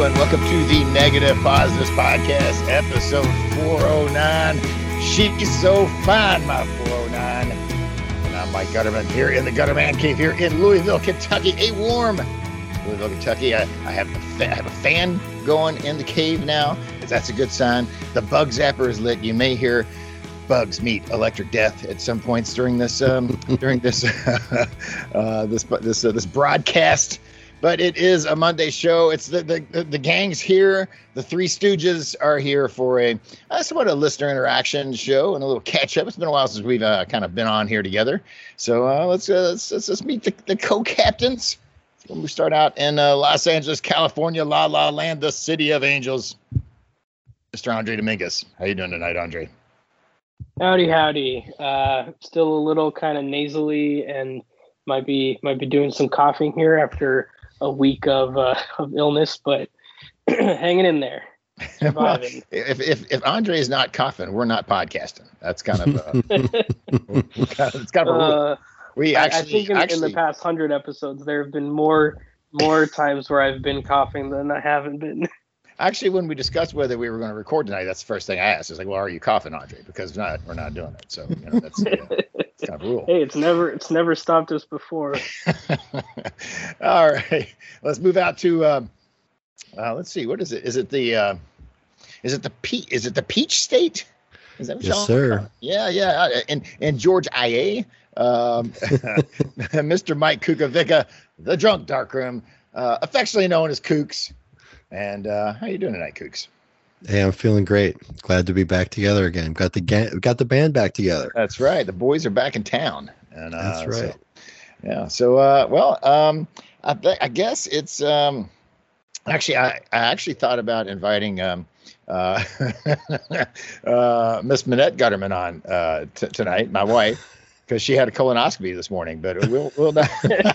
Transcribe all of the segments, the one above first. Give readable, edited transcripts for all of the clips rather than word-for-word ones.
and welcome to the Negative Positives Podcast, episode 409. She's so fine, my 409. And I'm Mike Gutterman here in the Gutterman Cave here in Louisville, Kentucky. A warm Louisville, Kentucky. I have a fan going in the cave now. That's a good sign. The bug zapper is lit. You may hear bugs meet electric death at some points during this this broadcast. But it is a Monday show. It's the gang's here. The Three Stooges are here for a somewhat a listener interaction show and a little catch up. It's been a while since we've kind of been on here together. So let's meet the co-captains. When we start out in Los Angeles, California, La La Land, the city of angels. Mr. Andre Dominguez, how you doing tonight, Andre? Howdy. Still a little kind of nasally and might be doing some coughing here after a week of illness, but hanging in there. Well, if Andre is not coughing, we're not podcasting. That's kind of it's kind of a rule. I think in the past 100 episodes, there have been more times where I've been coughing than I haven't been. Actually, when we discussed whether we were going to record tonight, that's the first thing I asked. It's like, well, are you coughing, Andre? Because we're not doing it. So that's it's kind of a rule. Hey, it's never stopped us before. All right, let's move out to let's see, what is it? Is it the Peach State? Is that what yes, sir. Yeah. And George IA, Mr. Mike Kukovica, the drunk darkroom, affectionately known as Kooks. And how you doing tonight, Kooks? Hey, I'm feeling great. Glad to be back together again. Got the band back together. That's right. The boys are back in town. And that's right. I guess it's actually I actually thought about inviting Miss Minette Gutterman on tonight, my wife, because she had a colonoscopy this morning. But we'll not.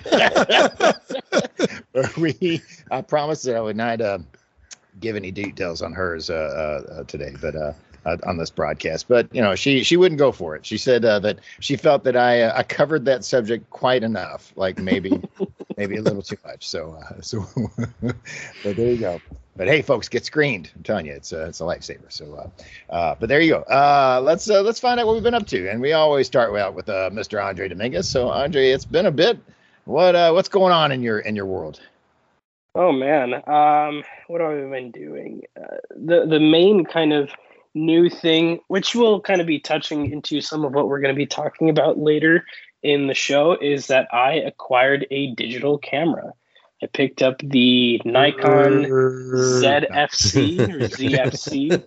I promised that I would not give any details on hers today, but on this broadcast. But she wouldn't go for it. She said that she felt that I covered that subject quite enough, like maybe a little too much. So but there you go. But hey, folks, get screened. I'm telling you, it's a lifesaver. So, but there you go. Let's find out what we've been up to, and we always start out with Mr. Andre Dominguez. So, Andre, it's been a bit. What's going on in your world? Oh man, what have I been doing? The main kind of new thing, which will kind of be touching into some of what we're going to be talking about later in the show, is that I acquired a digital camera. I picked up the Nikon ZFC or ZFC.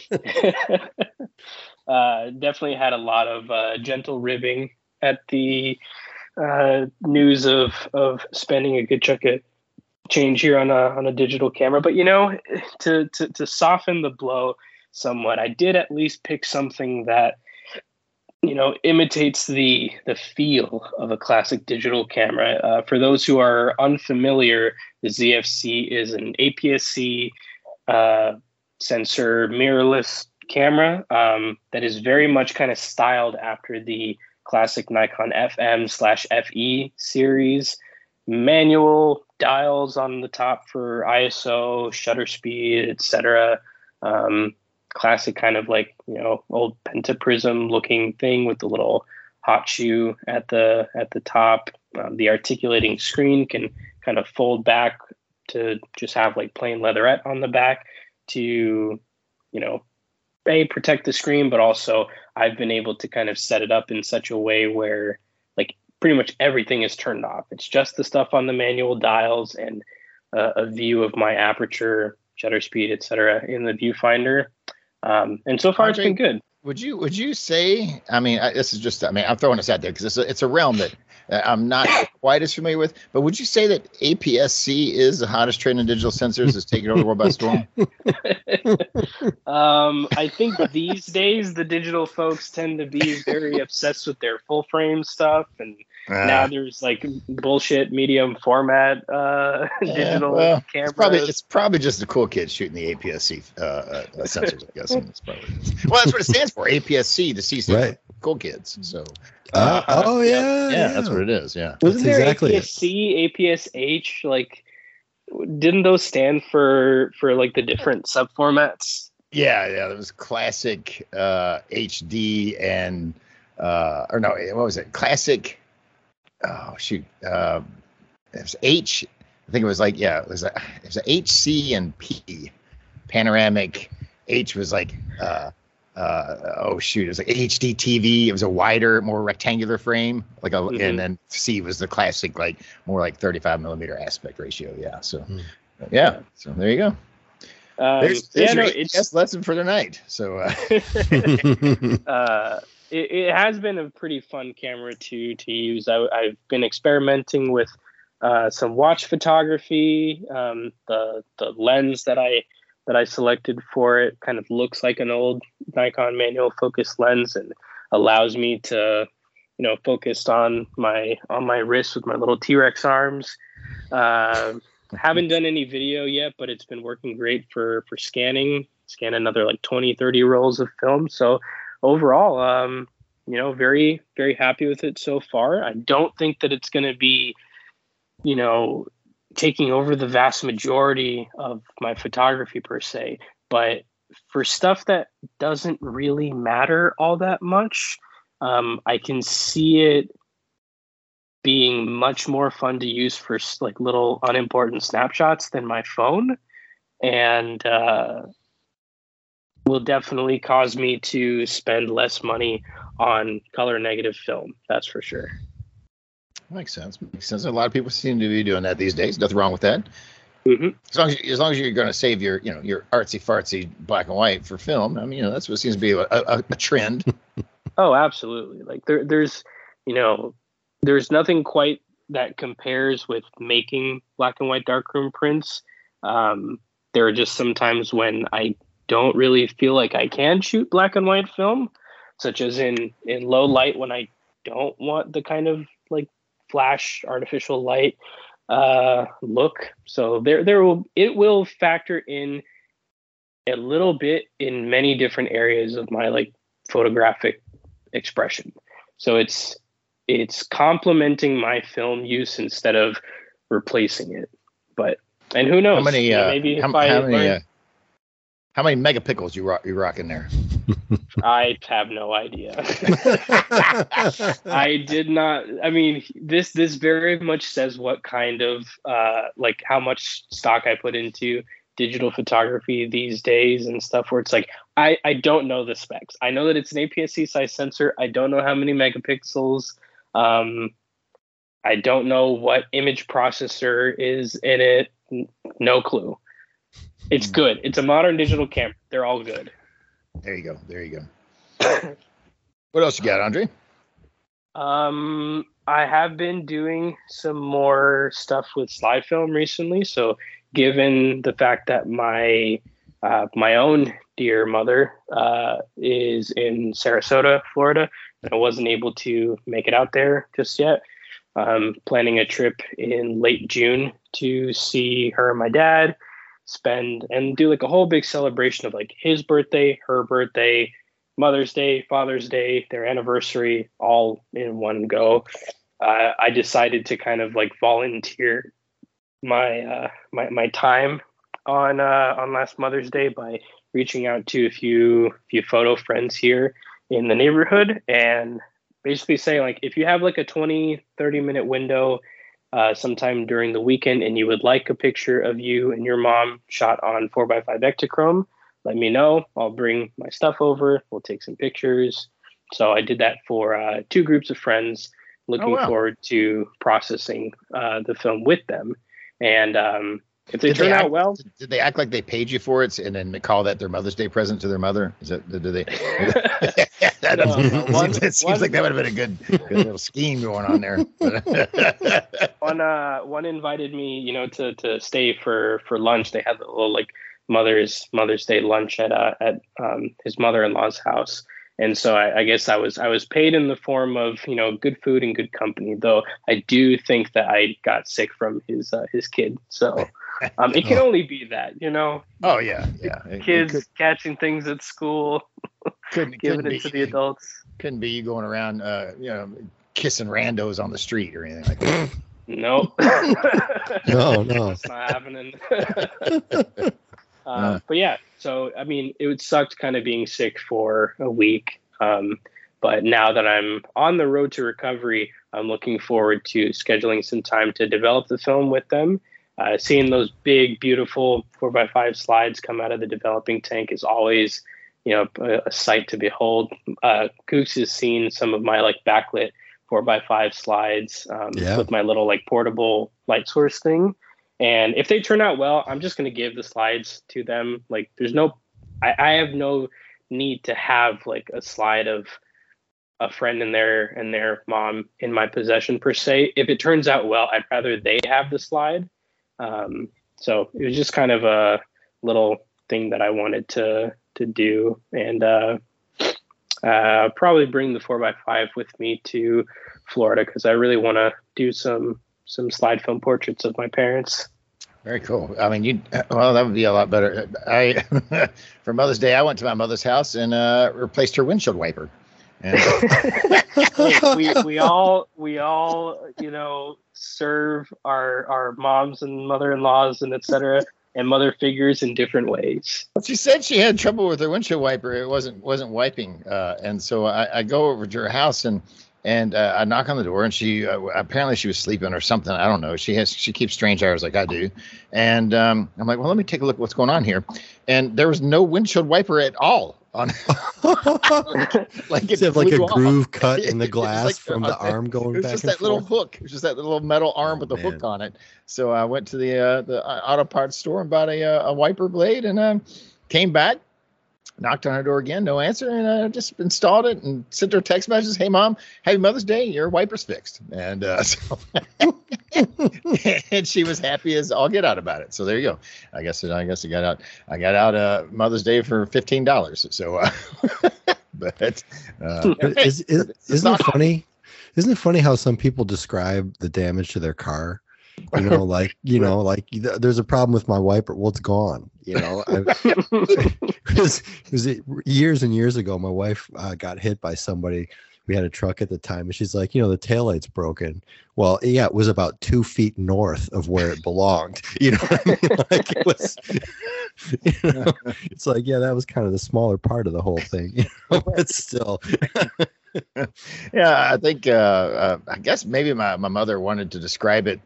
Definitely had a lot of gentle ribbing at the news of spending a good chunk of change here on a digital camera. But to soften the blow somewhat, I did at least pick something that imitates the feel of a classic digital camera. For those who are unfamiliar, the ZFC is an APS-C sensor mirrorless camera that is very much kind of styled after the classic Nikon FM/FE series. Manual dials on the top for ISO, shutter speed, etc. Classic kind of like old pentaprism looking thing with the little hot shoe at the top. The articulating screen can kind of fold back to just have like plain leatherette on the back to protect the screen, but also I've been able to kind of set it up in such a way where like pretty much everything is turned off. It's just the stuff on the manual dials and a view of my aperture, shutter speed, etc. in the viewfinder. And so far, Andre, it's been good. Would you say? I mean, this is just. I mean, I'm throwing this out there because it's a realm that I'm not quite as familiar with. But would you say that APS-C is the hottest trend in digital sensors? Is taking over the world by storm? I think these days the digital folks tend to be very obsessed with their full frame stuff, and now there's like bullshit medium format digital cameras. It's probably just the cool kids shooting the APS-C sensors. I guess that's probably it. Well, that's what it stands for. APS-C, the C stands for cool kids. So. Yeah, that's what it is. Yeah, Wasn't that's there exactly APS-C, APS-H, like Didn't those stand for like the different subformats? Yeah, it was classic HD and or no, what was it? Classic. Oh shoot, it was H. I think it was like it was a HC and P. Panoramic. H was like oh shoot, it was like HD TV. It was a wider, more rectangular frame, like and then C was the classic, like more like 35 millimeter aspect ratio. Yeah, so yeah, so there you go. There's your APS lesson for the night. So it has been a pretty fun camera to use. I've been experimenting with some watch photography. The lens that I selected for it kind of looks like an old Nikon manual focus lens and allows me to, focus on my wrist with my little T-Rex arms. Haven't done any video yet, but it's been working great for scan another like 20, 30 rolls of film. So overall, very, very happy with it so far. I don't think that it's going to be, taking over the vast majority of my photography per se, but for stuff that doesn't really matter all that much, I can see it being much more fun to use for like little unimportant snapshots than my phone, and will definitely cause me to spend less money on color negative film. That's for sure. Makes sense. A lot of people seem to be doing that these days. Nothing wrong with that. Mm-hmm. As long as you're going to save your artsy fartsy black and white for film. I mean, that's what seems to be a trend. Oh, absolutely. Like there's nothing quite that compares with making black and white darkroom prints. There are just some times when I don't really feel like I can shoot black and white film, such as in low light when I don't want the kind of like flash artificial light look. So it will factor in a little bit in many different areas of my like photographic expression. So it's complementing my film use instead of replacing it. And who knows? How many megapixels you rocking there? I have no idea. I did not. I mean, this very much says what kind of like how much stock I put into digital photography these days and stuff. Where it's like I don't know the specs. I know that it's an APS-C size sensor. I don't know how many megapixels. I don't know what image processor is in it. No clue. It's good. It's a modern digital camera. They're all good. There you go. What else you got, Andre? I have been doing some more stuff with slide film recently. So given the fact that my own dear mother is in Sarasota, Florida, and I wasn't able to make it out there just yet, planning a trip in late June to see her and my dad, spend and do like a whole big celebration of like his birthday, her birthday, Mother's Day, Father's Day, their anniversary, all in one go. I decided to kind of like volunteer my time on last Mother's Day by reaching out to a few photo friends here in the neighborhood and basically saying like, if you have like a 20-30 minute window sometime during the weekend and you would like a picture of you and your mom shot on 4x5 Ektachrome, let me know. I'll bring my stuff over. We'll take some pictures. So I did that for two groups of friends. Looking forward to processing the film with them. And if they turn out well. Did they act like they paid you for it and then call that their Mother's Day present to their mother? Did they? It seems like that would have been a good little scheme going on there. One invited me, to stay for lunch. They had a little like Mother's Day lunch at his mother-in-law's house. And so I guess I was paid in the form of, good food and good company, though I do think that I got sick from his kid. So it can only be that, Oh, yeah. Kids catching things at school, giving it to the adults. Couldn't be you going around, kissing randos on the street or anything like that. Nope. No. It's not happening. But yeah, so I mean, it sucked kind of being sick for a week. But now that I'm on the road to recovery, I'm looking forward to scheduling some time to develop the film with them. Seeing those big, beautiful 4x5 slides come out of the developing tank is always, a sight to behold. Kooks has seen some of my like backlit 4x5 slides with my little like portable light source thing. And if they turn out well, I'm just going to give the slides to them. Like I have no need to have like a slide of a friend and their mom in my possession per se. If it turns out well, I'd rather they have the slide. So it was just kind of a little thing that I wanted to do, and probably bring the 4x5 with me to Florida because I really want to do some slide film portraits of my parents. Very cool. I mean, that would be a lot better. For Mother's Day, I went to my mother's house and replaced her windshield wiper. And we all serve our moms and mother-in-laws and etc. and mother figures in different ways. She said she had trouble with her windshield wiper. It wasn't wiping, and so I go over to her house and I knock on the door, and she apparently she was sleeping or something. I don't know. She keeps strange hours like I do, and I'm like, well, let me take a look at what's going on here. And there was no windshield wiper at all on. Like it like a groove cut in the glass like, from the arm going back. It was just that little hook. It was just that little metal arm with the hook on it. So I went to the auto parts store and bought a wiper blade, and came back. Knocked on her door again, no answer, and just installed it and sent her text messages. Hey, Mom, happy Mother's Day. Your wiper's fixed. And and she was happy as all get out about it. So there you go. I guess I got out Mother's Day for $15. So, but isn't it funny? Isn't it funny how some people describe the damage to their car? Like there's a problem with my wiper. Well, it's gone. It was years and years ago. My wife got hit by somebody. We had a truck at the time, and she's like, the taillight's broken. Well, yeah, it was about 2 feet north of where it belonged. You know what I mean? Like it was. It's like, yeah, that was kind of the smaller part of the whole thing. But still. Yeah, I think I guess maybe my mother wanted to describe it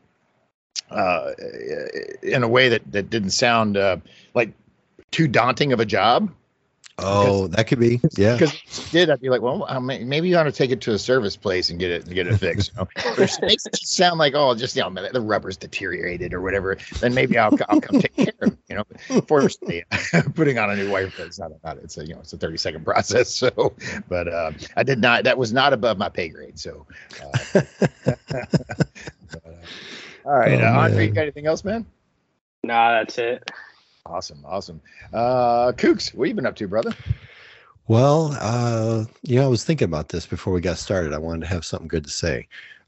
in a way that didn't sound like too daunting of a job. Oh, that could be, yeah. Because if she did, I'd be like, well, maybe you ought to take it to a service place and get it fixed. But if she makes it sound like, just the rubber's deteriorated or whatever, then maybe I'll come take care of it. Fortunately, putting on a new wiper is not it's a 30-second process. So, but I did not. That was not above my pay grade. So. All right, Andre, you got anything else, man? Nah, that's it. Awesome. Kooks, what you been up to, brother? Well, I was thinking about this before we got started. I wanted to have something good to say.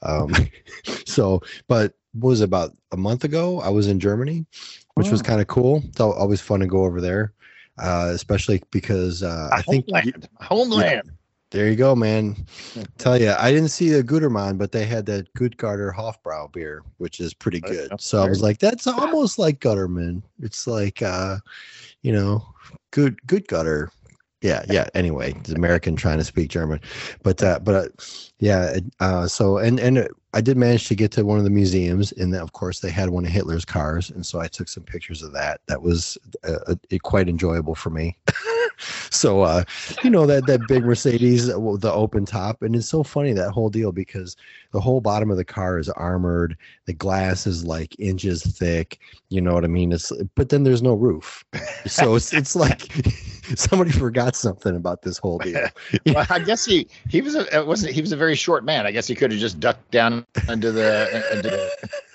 But was it about a month ago? I was in Germany, which was kind of cool. It's always fun to go over there, especially because I think homeland. There you go, man. Tell you, I didn't see the Gutermann, but they had that Gutgarder Hofbrau beer, which is pretty good. So I was like, that's almost like Gutterman. It's like, good gutter. Yeah. Anyway, it's American trying to speak German, but yeah. So I did manage to get to one of the museums, and of course they had one of Hitler's cars, and so I took some pictures of that. That was quite enjoyable for me. So that big Mercedes, the open top, and it's so funny, that whole deal, because the whole bottom of the car is armored, the glass is like inches thick, you know what I mean? But then there's no roof, so it's like somebody forgot something about this whole deal. Well, I guess he was a very short man. I guess he could have just ducked down into the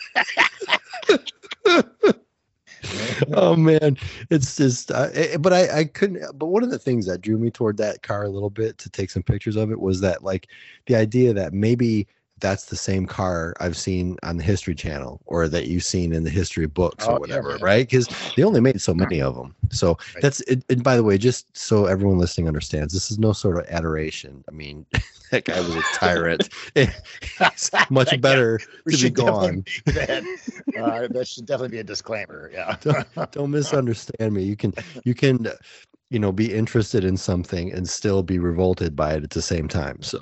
Oh man, it's just but I couldn't. But one of the things that drew me toward that car a little bit to take some pictures of it was that, like, the idea that maybe that's the same car I've seen on the History Channel, or that you've seen in the history books or whatever, right? Because they only made so many of them. So that's it. And by the way, just so everyone listening understands, this is no sort of adoration. I mean, that guy was a tyrant. It's much better to be gone. That should definitely be a disclaimer. Yeah. Don't misunderstand me. You can be interested in something and still be revolted by it at the same time. So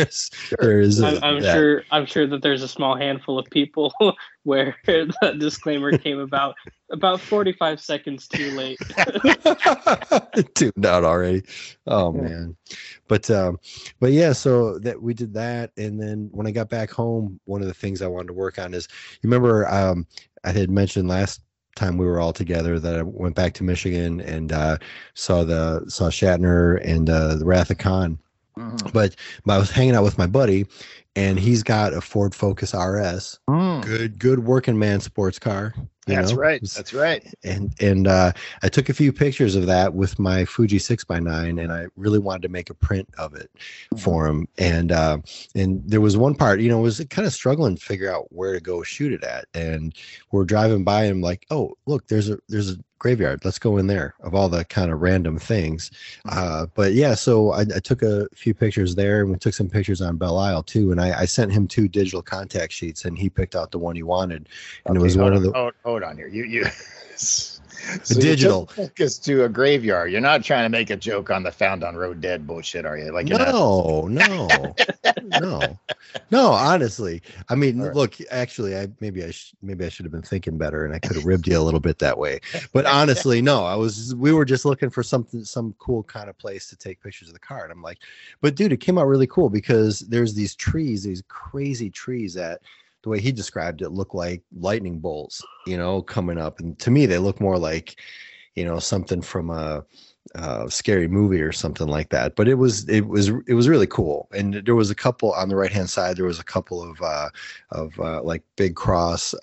I'm sure that there's a small handful of people where the disclaimer came about 45 seconds too late. Tuned out already. Oh man. But yeah, so that we did that. And then when I got back home, one of the things I wanted to work on is, you remember, I had mentioned last time we were all together that I went back to Michigan and saw Shatner and the Wrath of Khan. Mm-hmm. But I was hanging out with my buddy, and he's got a Ford Focus RS, good working man sports car. That's right. That's right. And I took a few pictures of that with my Fuji 6x9, and I really wanted to make a print of it for him. And there was one part, was kind of struggling to figure out where to go shoot it at. And we're driving by, and I'm like, oh, look, there's a graveyard. Let's go in there, of all the kind of random things. But yeah, so I took a few pictures there, and we took some pictures on Belle Isle too. And I sent him 2 digital contact sheets, and he picked out the one he wanted. And it was one of the. Hold on here. You so digital focus to a graveyard. You're not trying to make a joke on the found on road dead bullshit, are you? Like no. Honestly, I mean, look, actually, maybe I should have been thinking better, and I could have ribbed you a little bit that way. But honestly, no, we were just looking for some cool kind of place to take pictures of the car. And I'm like, but dude, it came out really cool because there's these trees, these crazy trees that, the way he described it, look like lightning bolts, coming up. And to me, they look more like, something from a scary movie or something like that. But it was really cool. And there was a couple on the right hand side. There was a couple of like big cross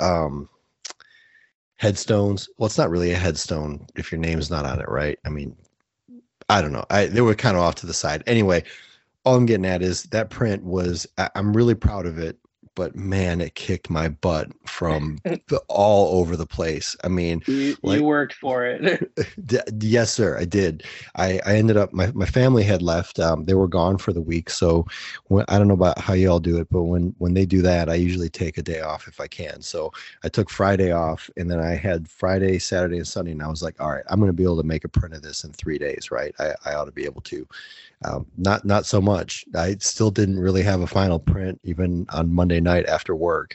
headstones. Well, it's not really a headstone if your name's not on it, right? I mean, I don't know. They were kind of off to the side. Anyway, all I'm getting at is that print I'm really proud of it. But man, it kicked my butt from all over the place. I mean, you worked for it. Yes, sir, I did. I ended up, my family had left. They were gone for the week. So I don't know about how you all do it, but when they do that, I usually take a day off if I can. So I took Friday off, and then I had Friday, Saturday, and Sunday. And I was like, all right, I'm going to be able to make a print of this in 3 days, right? I ought to be able to. Not so much. I still didn't really have a final print even on Monday night after work.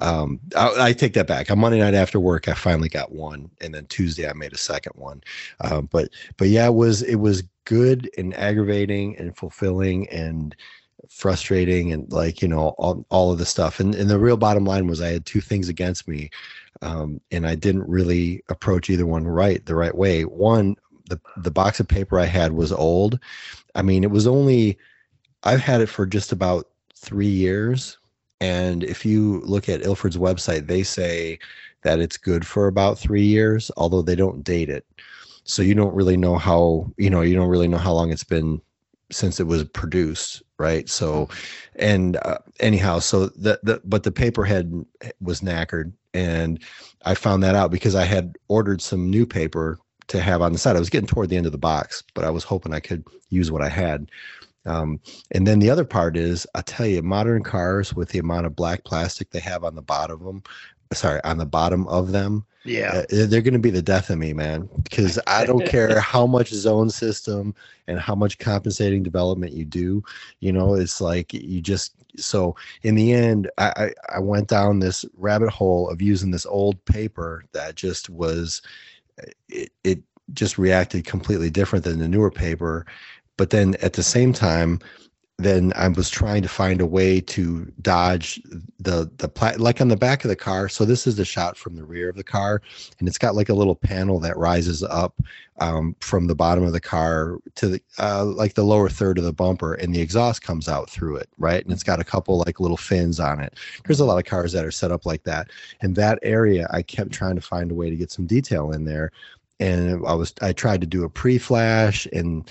I take that back. On Monday night after work, I finally got one, and then Tuesday I made a second one. But yeah, it was good and aggravating and fulfilling and frustrating, and all of the stuff. And the real bottom line was I had 2 things against me, and I didn't really approach either one the right way. One, the box of paper I had was old. I mean, I've had it for just about 3 years. And if you look at Ilford's website, they say that it's good for about 3 years, although they don't date it. So you don't really know how long it's been since it was produced. Right. So, and anyhow, so but the paper head was knackered, and I found that out because I had ordered some new paper to have on the side. I was getting toward the end of the box, but I was hoping I could use what I had. And then the other part is, I tell you, modern cars, with the amount of black plastic they have on the bottom of them, yeah, they're going to be the death of me, man, because I don't care how much zone system and how much compensating development you do. It's like so in the end, I went down this rabbit hole of using this old paper that just was, it just reacted completely different than the newer paper. But then at the same time, then I was trying to find a way to dodge like on the back of the car. So this is the shot from the rear of the car, and it's got like a little panel that rises up from the bottom of the car to the like the lower third of the bumper, and the exhaust comes out through it, right? And it's got a couple like little fins on it. There's a lot of cars that are set up like that. And that area, I kept trying to find a way to get some detail in there. And I tried to do a pre-flash, and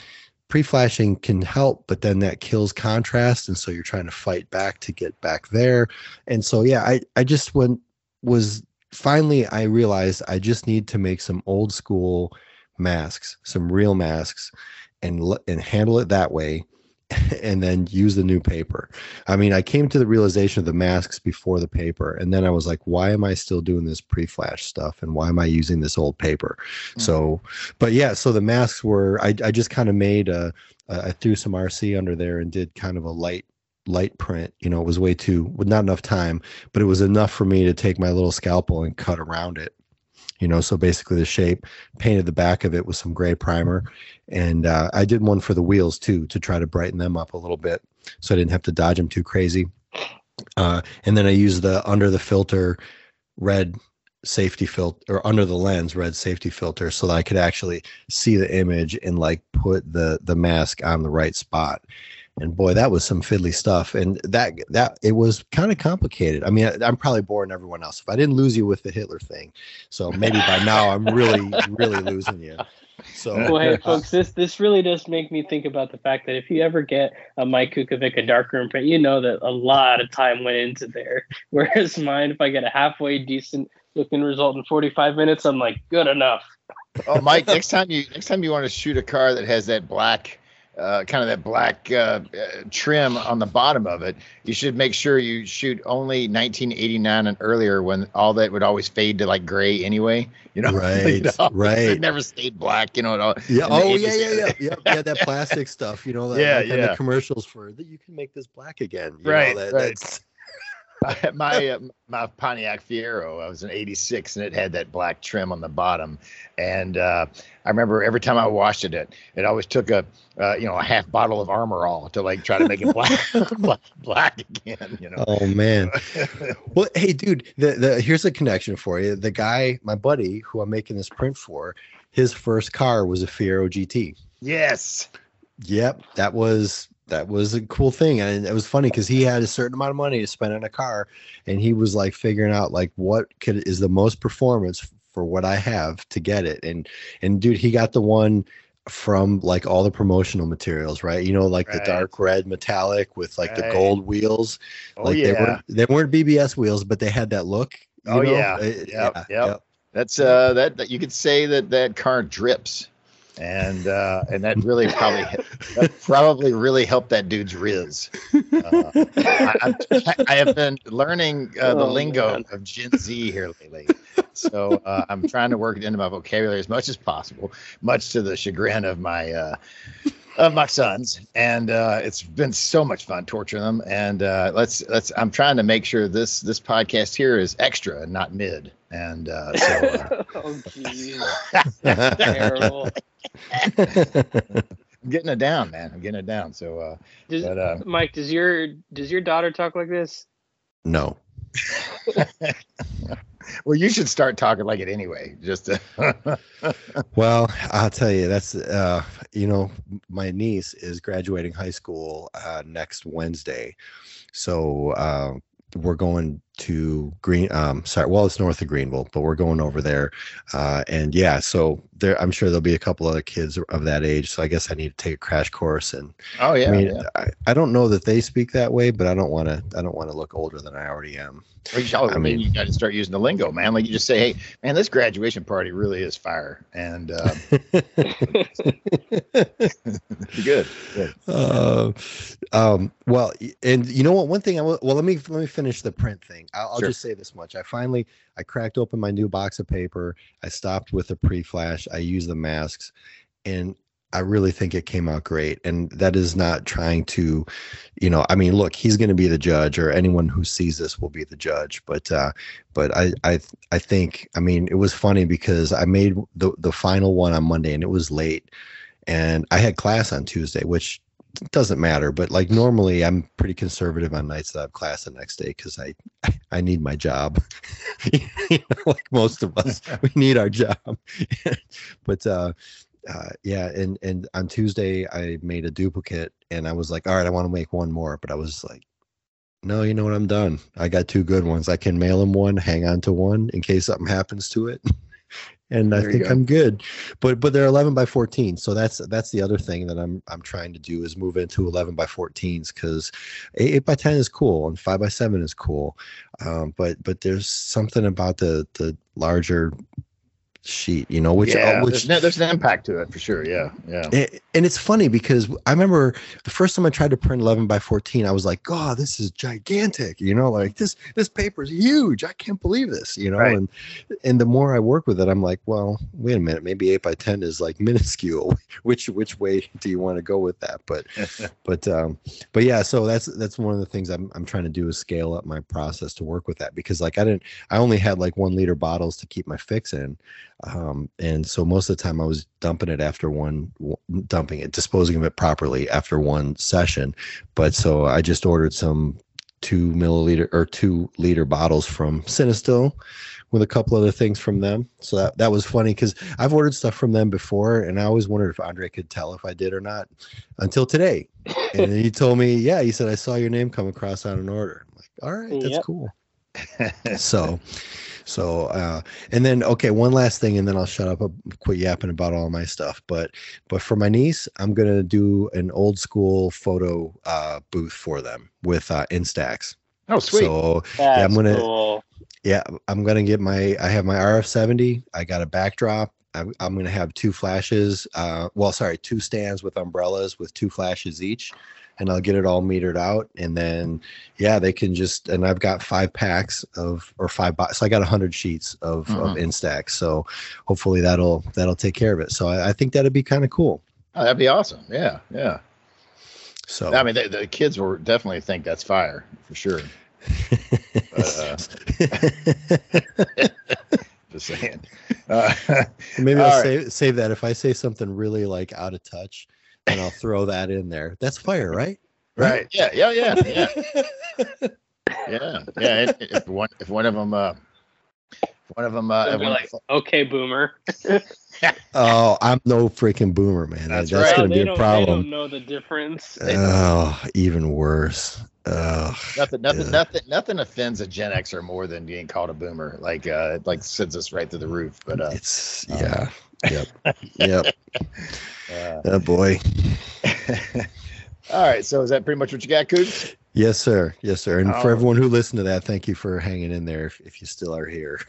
pre-flashing can help, but then that kills contrast, and so you're trying to fight back to get back there. And so I just was finally I realized I just need to make some old school masks, some real masks, and handle it that way, and then use the new paper. I mean, I came to the realization of the masks before the paper, and then I was like, why am I still doing this pre-flash stuff, and why am I using this old paper? So, but yeah, so the masks were, I just kind of made I threw some RC under there and did kind of a light print. You know, it was with not enough time, but it was enough for me to take my little scalpel and cut around it. You know, so basically the shape, painted the back of it with some gray primer. And I did one for the wheels too, to try to brighten them up a little bit so I didn't have to dodge them too crazy. And then I used the under the filter red safety filter, or under the lens red safety filter, so that I could actually see the image and like put the mask on the right spot. And boy, that was some fiddly stuff. And that it was kind of complicated. I mean, I'm probably boring everyone else if I didn't lose you with the Hitler thing. So maybe by now I'm really, really losing you. So, well, hey, folks, this really does make me think about the fact that if you ever get a Mike Kukovic, a darkroom print, you know that a lot of time went into there. Whereas mine, if I get a halfway decent looking result in 45 minutes, I'm like, good enough. Oh, Mike, next time you want to shoot a car that has that black, kind of that black trim on the bottom of it, you should make sure you shoot only 1989 and earlier, when all that would always fade to like gray anyway. You know, right, right. It never stayed black. You know, at all. Yeah. Oh, yeah. That plastic stuff. You know, the commercials for that you can make this black again. Right. That's my Pontiac Fiero, I was an 86, and it had that black trim on the bottom. And I remember every time I washed it always took a half bottle of Armor All to like try to make it black again. You know. Oh man. Well, hey, dude, here's a connection for you. The guy, my buddy, who I'm making this print for, his first car was a Fiero GT. Yes. Yep, that was a cool thing. And it was funny because he had a certain amount of money to spend on a car, and he was like figuring out like what is the most performance for what I have to get it. And dude, he got the one from like all the promotional materials, right? You know, like the dark red metallic with like the gold wheels. Oh, like they weren't BBS wheels, but they had that look. Yep. That's that you could say that car drips. And that really probably really helped that dude's riz. I have been learning the lingo of Gen Z here lately, so I'm trying to work it into my vocabulary as much as possible, much to the chagrin of my sons. And it's been so much fun torturing them. And I'm trying to make sure this podcast here is extra and not mid. And so oh geez, terrible. I'm getting it down, man. I'm getting it down. So Mike, does your daughter talk like this? No. Well, you should start talking like it anyway. Just to Well, I'll tell you, that's my niece is graduating high school next Wednesday. So we're going to it's north of Greenville, but we're going over there. And yeah, so I'm sure there'll be a couple other kids of that age. So I guess I need to take a crash course. And I don't know that they speak that way, but I don't want to look older than I already am. I mean, you got to start using the lingo, man. Like you just say, hey, man, this graduation party really is fire. And good. Well, and you know what? One thing let me finish the print thing. I'll just say this much. I cracked open my new box of paper. I stopped with the pre-flash. I used the masks, and I really think it came out great. And that is not trying to, I mean, look, he's going to be the judge, or anyone who sees this will be the judge. But I think, I mean, it was funny because I made the final one on Monday, and it was late, and I had class on Tuesday, which doesn't matter, but like normally I'm pretty conservative on nights that I have class the next day because I need my job. Like most of us, we need our job. But and on Tuesday I made a duplicate, and I was like, all right, I want to make one more, but I was like, no, you know what, I'm done. I got two good ones. I can mail him one, hang on to one in case something happens to it. and I There you think go. I'm good. But they're 11 by 14, so that's the other thing that I'm trying to do is move into 11 by 14s, because 8 by 10 is cool and 5 by 7 is cool, but there's something about the larger sheet, which Yeah, which there's an impact to it for sure. Yeah, yeah. and it's funny because I remember the first time I tried to print 11 by 14, I was like, God, this is gigantic, like this paper is huge. I can't believe this, Right. and the more I work with it, I'm like, well, wait a minute, maybe 8 by 10 is like minuscule. Which way do you want to go with that? But yeah, so that's one of the things I'm trying to do is scale up my process to work with that, because like I only had like 1 liter bottles to keep my fix in. And so most of the time I was dumping it, disposing of it properly after one session. But so I just ordered some 2 liter bottles from Cinestill with a couple other things from them. So that was funny because I've ordered stuff from them before, and I always wondered if Andre could tell if I did or not until today. And then he told me, yeah, he said, I saw your name come across on an order. I'm like, all right, that's cool. So, and then, okay, one last thing, and then I'll shut up, quit yapping about all my stuff. But for my niece, I'm going to do an old school photo booth for them with Instax. Oh, sweet. So That's cool. Yeah, I'm going to get I have my RF70. I got a backdrop. I'm going to have 2 flashes. 2 stands with umbrellas with 2 flashes each. And I'll get it all metered out, and then they can and I've got 5 packs so I got 100 sheets of Instax. So hopefully that'll take care of it. So I think that'd be kind of cool. Oh, that'd be awesome. Yeah, yeah. So I mean, the kids will definitely think that's fire for sure. Just saying. Maybe I'll save that. If I say something really like out of touch, and I'll throw that in there. That's fire, right? Right. Yeah. If one of them, like, okay, boomer. Oh, I'm no freaking boomer, man. That's right. going to be a problem. They don't know the difference. Oh, even worse. Nothing offends a Gen Xer more than being called a boomer. Like sends us right through the roof. But Yep. Oh boy. All right. So is that pretty much what you got, Coops? Yes, sir. And for everyone who listened to that, thank you for hanging in there if you still are here.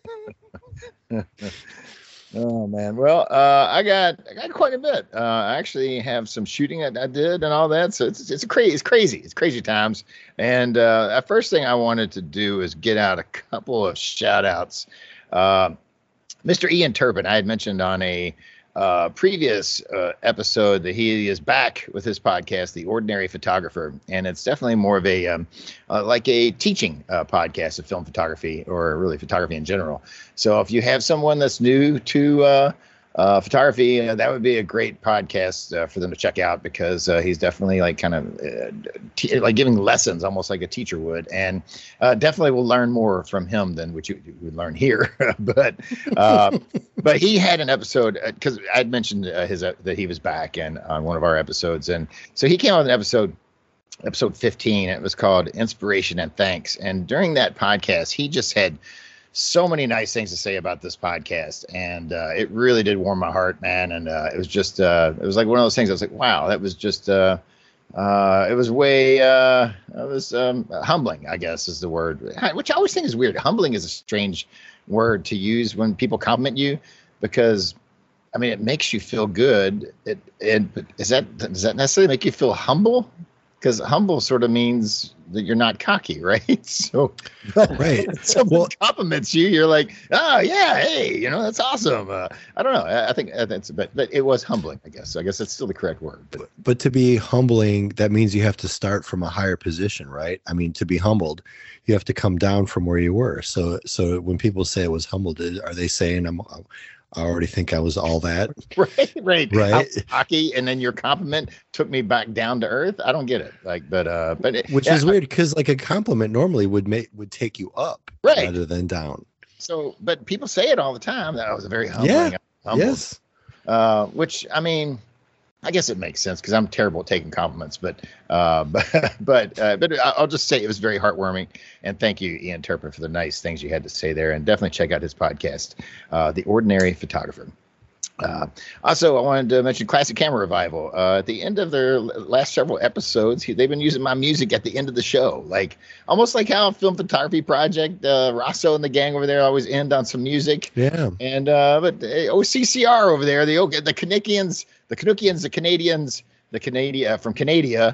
Oh man. Well, I got quite a bit. I actually have some shooting I did and all that. So it's crazy. It's crazy times. And the first thing I wanted to do is get out a couple of shout outs. Mr. Ian Turpin, I had mentioned on a previous episode that he is back with his podcast, The Ordinary Photographer, and it's definitely more of a like a teaching podcast of film photography, or really photography in general. So if you have someone that's new to photography, that would be a great podcast for them to check out, because he's definitely like kind of like giving lessons almost like a teacher would, and definitely will learn more from him than what you would learn here. But he had an episode, because I'd mentioned that he was back and on one of our episodes, and so he came on an episode 15. It was called Inspiration and Thanks, and during that podcast he just had so many nice things to say about this podcast, and it really did warm my heart, man. And it was just it was like one of those things I was like, wow, that was just it was humbling, I guess is the word, which I always think is weird. Humbling is a strange word to use when people compliment you, because I mean, it makes you feel good. Does that necessarily make you feel humble? Because humble sort of means that you're not cocky, right? So, right. Someone compliments you, you're like, oh yeah, hey, that's awesome. I don't know. I think that's, but it was humbling, I guess. So I guess that's still the correct word. But to be humbling, that means you have to start from a higher position, right? I mean, to be humbled, you have to come down from where you were. So when people say it was humbled, are they saying I already think I was all that? Right. I'm cocky, and then your compliment took me back down to earth. I don't get it. Which is weird, because like a compliment normally would take you up, rather than down. So, but people say it all the time. That I was very humbling. Yeah. Yes. Which, I mean, I guess it makes sense because I'm terrible at taking compliments, but I'll just say it was very heartwarming, and thank you, Ian Turpin, for the nice things you had to say there, and definitely check out his podcast, The Ordinary Photographer. Also, I wanted to mention Classic Camera Revival. At the end of their last several episodes, they've been using my music at the end of the show, like almost like how Film Photography Project, Rosso and the gang over there always end on some music. Yeah. And but OCCR over there, the Canuckians, the Canadians, from Canada.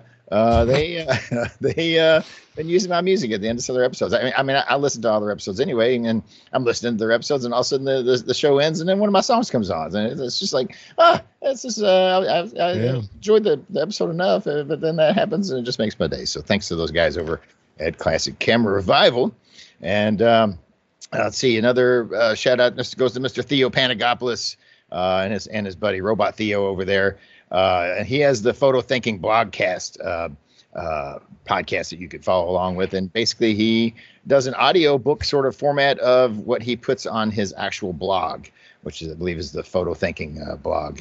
They been using my music at the end of some of their episodes. I listen to all their episodes anyway, and I'm listening to their episodes, and all of a sudden the show ends, and then one of my songs comes on, and it's just like, it's just I enjoyed the episode enough, but then that happens, and it just makes my day. So thanks to those guys over at Classic Camera Revival, and let's see, another shout out goes to Mr. Theo Panagopoulos and his buddy Robot Theo over there. And he has the Photo Thinking Blogcast podcast that you could follow along with. And basically, he does an audio book sort of format of what he puts on his actual blog, which is, I believe, is the Photo Thinking blog.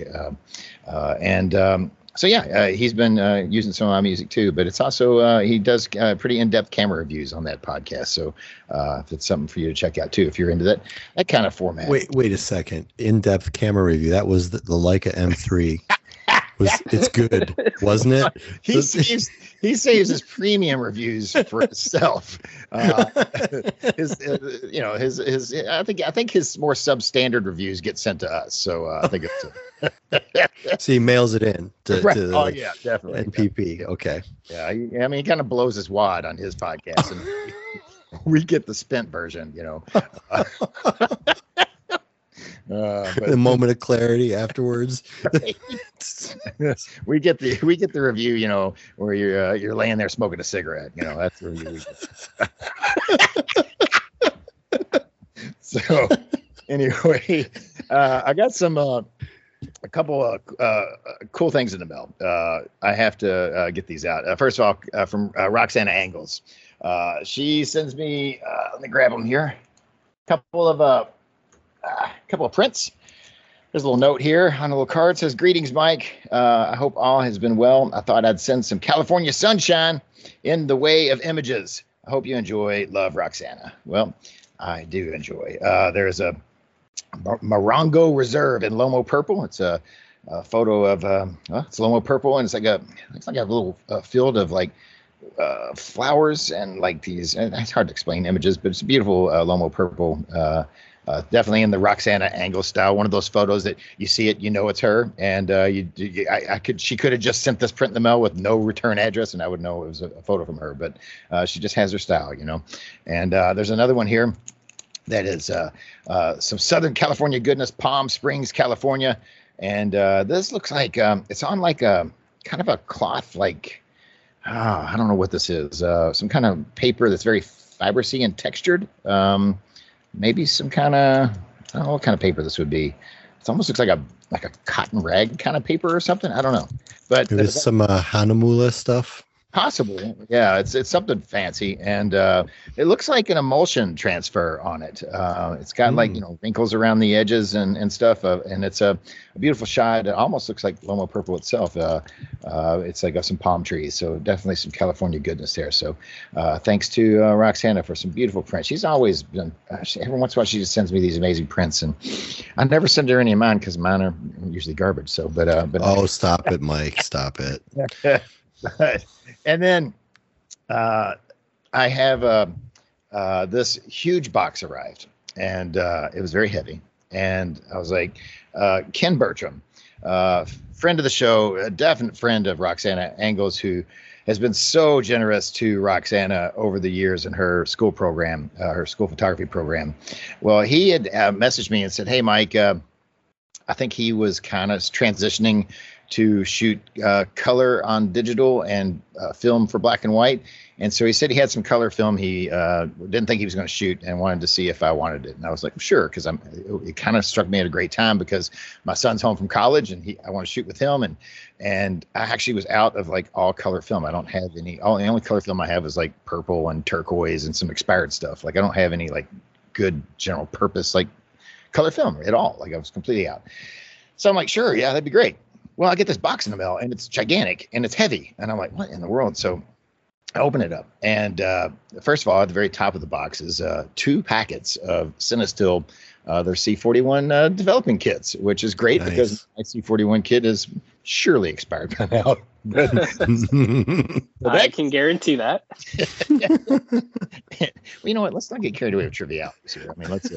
So he's been using some of my music too, but it's also he does pretty in-depth camera reviews on that podcast. So if it's something for you to check out too, if you're into that kind of format. Wait a second. In-depth camera review. That was the Leica M3. It's good, wasn't it? He saves his premium reviews for himself. I think his more substandard reviews get sent to us. So I think it's. So he mails it in to yeah, definitely NPP. Okay. Yeah, he kind of blows his wad on his podcast, and we get the spent version. The moment of clarity afterwards. we get the review, where you're laying there smoking a cigarette. That's the review we get. So anyway, I got a couple of cool things in the mail. I have to get these out. First of all, from Roxana Angles. She sends me, let me grab them here. Couple of prints. There's a little note here on a little card. It says, "Greetings, Mike. I hope all has been well. I thought I'd send some California sunshine in the way of images. I hope you enjoy. Love, Roxana." Well, I do enjoy. There's a Morongo Reserve in Lomo Purple. It's a photo of it's Lomo Purple, and it's like a little field of like flowers and like these. It's hard to explain images, but it's a beautiful Lomo Purple. Definitely in the Roxana Angles style. One of those photos that you see it, it's her. And she could have just sent this print in the mail with no return address, and I would know it was a photo from her. But she just has her style, And there's another one here that is some Southern California goodness, Palm Springs, California. And this looks like it's on like a kind of a cloth, like I don't know what this is. Some kind of paper that's very fibrous-y and textured. Maybe some kind of, I don't know what kind of paper this would be. It almost looks like a cotton rag kind of paper or something. I don't know. But there's some Hanamula stuff. Possibly, yeah. It's something fancy, and it looks like an emulsion transfer on it. It's got like wrinkles around the edges and stuff, and it's a beautiful shot. It almost looks like Lomo Purple itself. It's like some palm trees, so definitely some California goodness there. So thanks to Roxana for some beautiful prints. She's always been. Every once in a while, she just sends me these amazing prints, and I never send her any of mine because mine are usually garbage. So, but oh, stop it, Mike! Stop it. And then I have this huge box arrived, and it was very heavy. And I was like, Ken Bertram, friend of the show, a definite friend of Roxana Angles, who has been so generous to Roxana over the years in her school program, her school photography program. Well, he had messaged me and said, "Hey, Mike, I think he was kind of transitioning to shoot color on digital and film for black and white. And so he said he had some color film he didn't think he was going to shoot and wanted to see if I wanted it." And I was like, sure, because it kind of struck me at a great time because my son's home from college and I want to shoot with him. And I actually was out of like all color film. I don't have any, the only color film I have is like purple and turquoise and some expired stuff. Like I don't have any like good general purpose like color film at all. Like I was completely out. So I'm like, sure, yeah, that'd be great. well, I get this box in the mail and it's gigantic and it's heavy. And I'm like, what in the world? So I open it up. And first of all, at the very top of the box is 2 packets of Cinestill, their C41 developing kits, which is great because my C41 kit is surely expired by now. I can guarantee that. Well, you know what? Let's not get carried away with trivialities here. I mean, let's.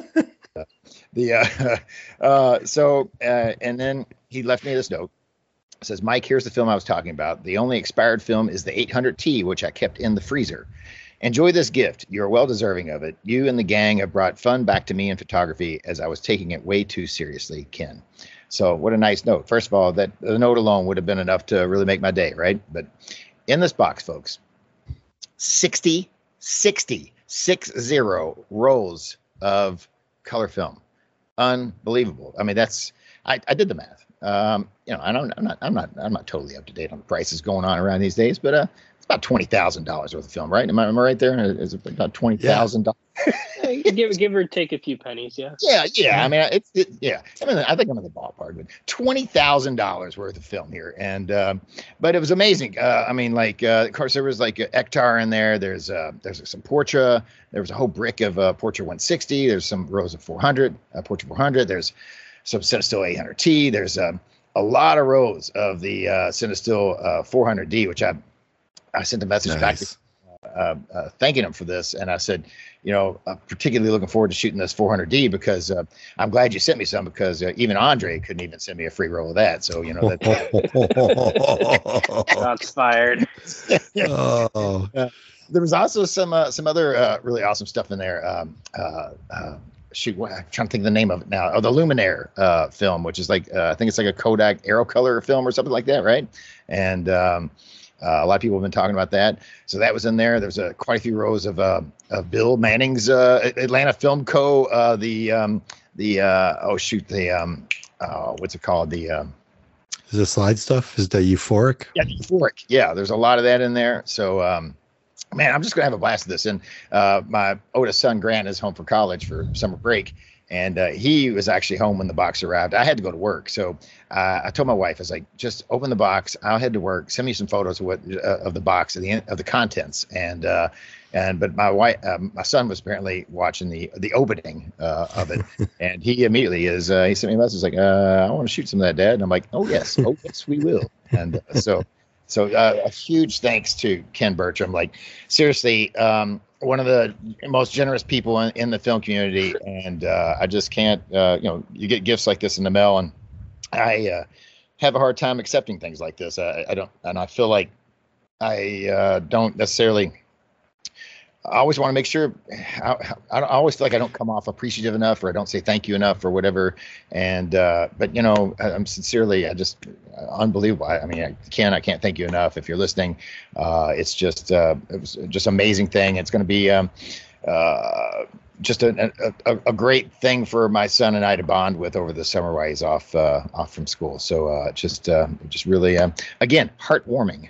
And then he left me this note. It says, Mike, here's the film I was talking about. The only expired film is the 800T, which I kept in the freezer. Enjoy this gift. You're well deserving of it. You and the gang have brought fun back to me in photography as I was taking it way too seriously, Ken. So what a nice note. First of all, that the note alone would have been enough to really make my day, right? But in this box, folks, 60 rolls of color film. Unbelievable. I mean, I did the math. You know, I'm not totally up to date on the prices going on around these days, but it's about $20,000 worth of film, right? Am I right there? Is it about $20,000? give or take a few pennies, yeah. Yeah. I mean, I mean, I think I'm in the ballpark, but $20,000 worth of film here, and but it was amazing. I mean, like, of course, there was like Ektar in there. There's some Portra. There was a whole brick of Portra 160. There's some rows of 400, Portra 400. There's some Cinestill 800T. There's a lot of rows of the Cinestill 400D, which I sent a message back to thanking him for this. And I said, you know, I'm particularly looking forward to shooting this 400D because I'm glad you sent me some because even Andre couldn't even send me a free roll of that. So, you know, that's fired. There was also some other really awesome stuff in there. I'm trying to think of the name of it now. Oh, the Luminaire film, which is like I think it's like a Kodak Aerocolor film or something like that, right? And a lot of people have been talking about that. So that was in there. There's quite a few rows of Bill Manning's Atlanta Film Co. What's it called? Is it slide stuff? Is that Euphoric? Yeah, Euphoric. Yeah, there's a lot of that in there. So man, I'm just gonna have a blast with this. And my oldest son Grant is home for college for summer break, and he was actually home when the box arrived. I had to go to work, so I told my wife, I was like, just open the box. I'll head to work. Send me some photos of of the box, of the contents. But my son was apparently watching the opening of it, and he immediately he sent me a message like, I want to shoot some of that, Dad. And I'm like, oh yes, we will. And So a huge thanks to Ken Bertram. Like, seriously, one of the most generous people in the film community. And I just can't, you get gifts like this in the mail, and I have a hard time accepting things like this. I don't, and I feel like I don't necessarily. I always want to make sure. I always feel like I don't come off appreciative enough, or I don't say thank you enough, or whatever. And but you know, I'm sincerely, unbelievable. I mean, I can't thank you enough. If you're listening, it's just it was just amazing thing. It's going to be just a great thing for my son and I to bond with over the summer while he's off from school. So just really again heartwarming.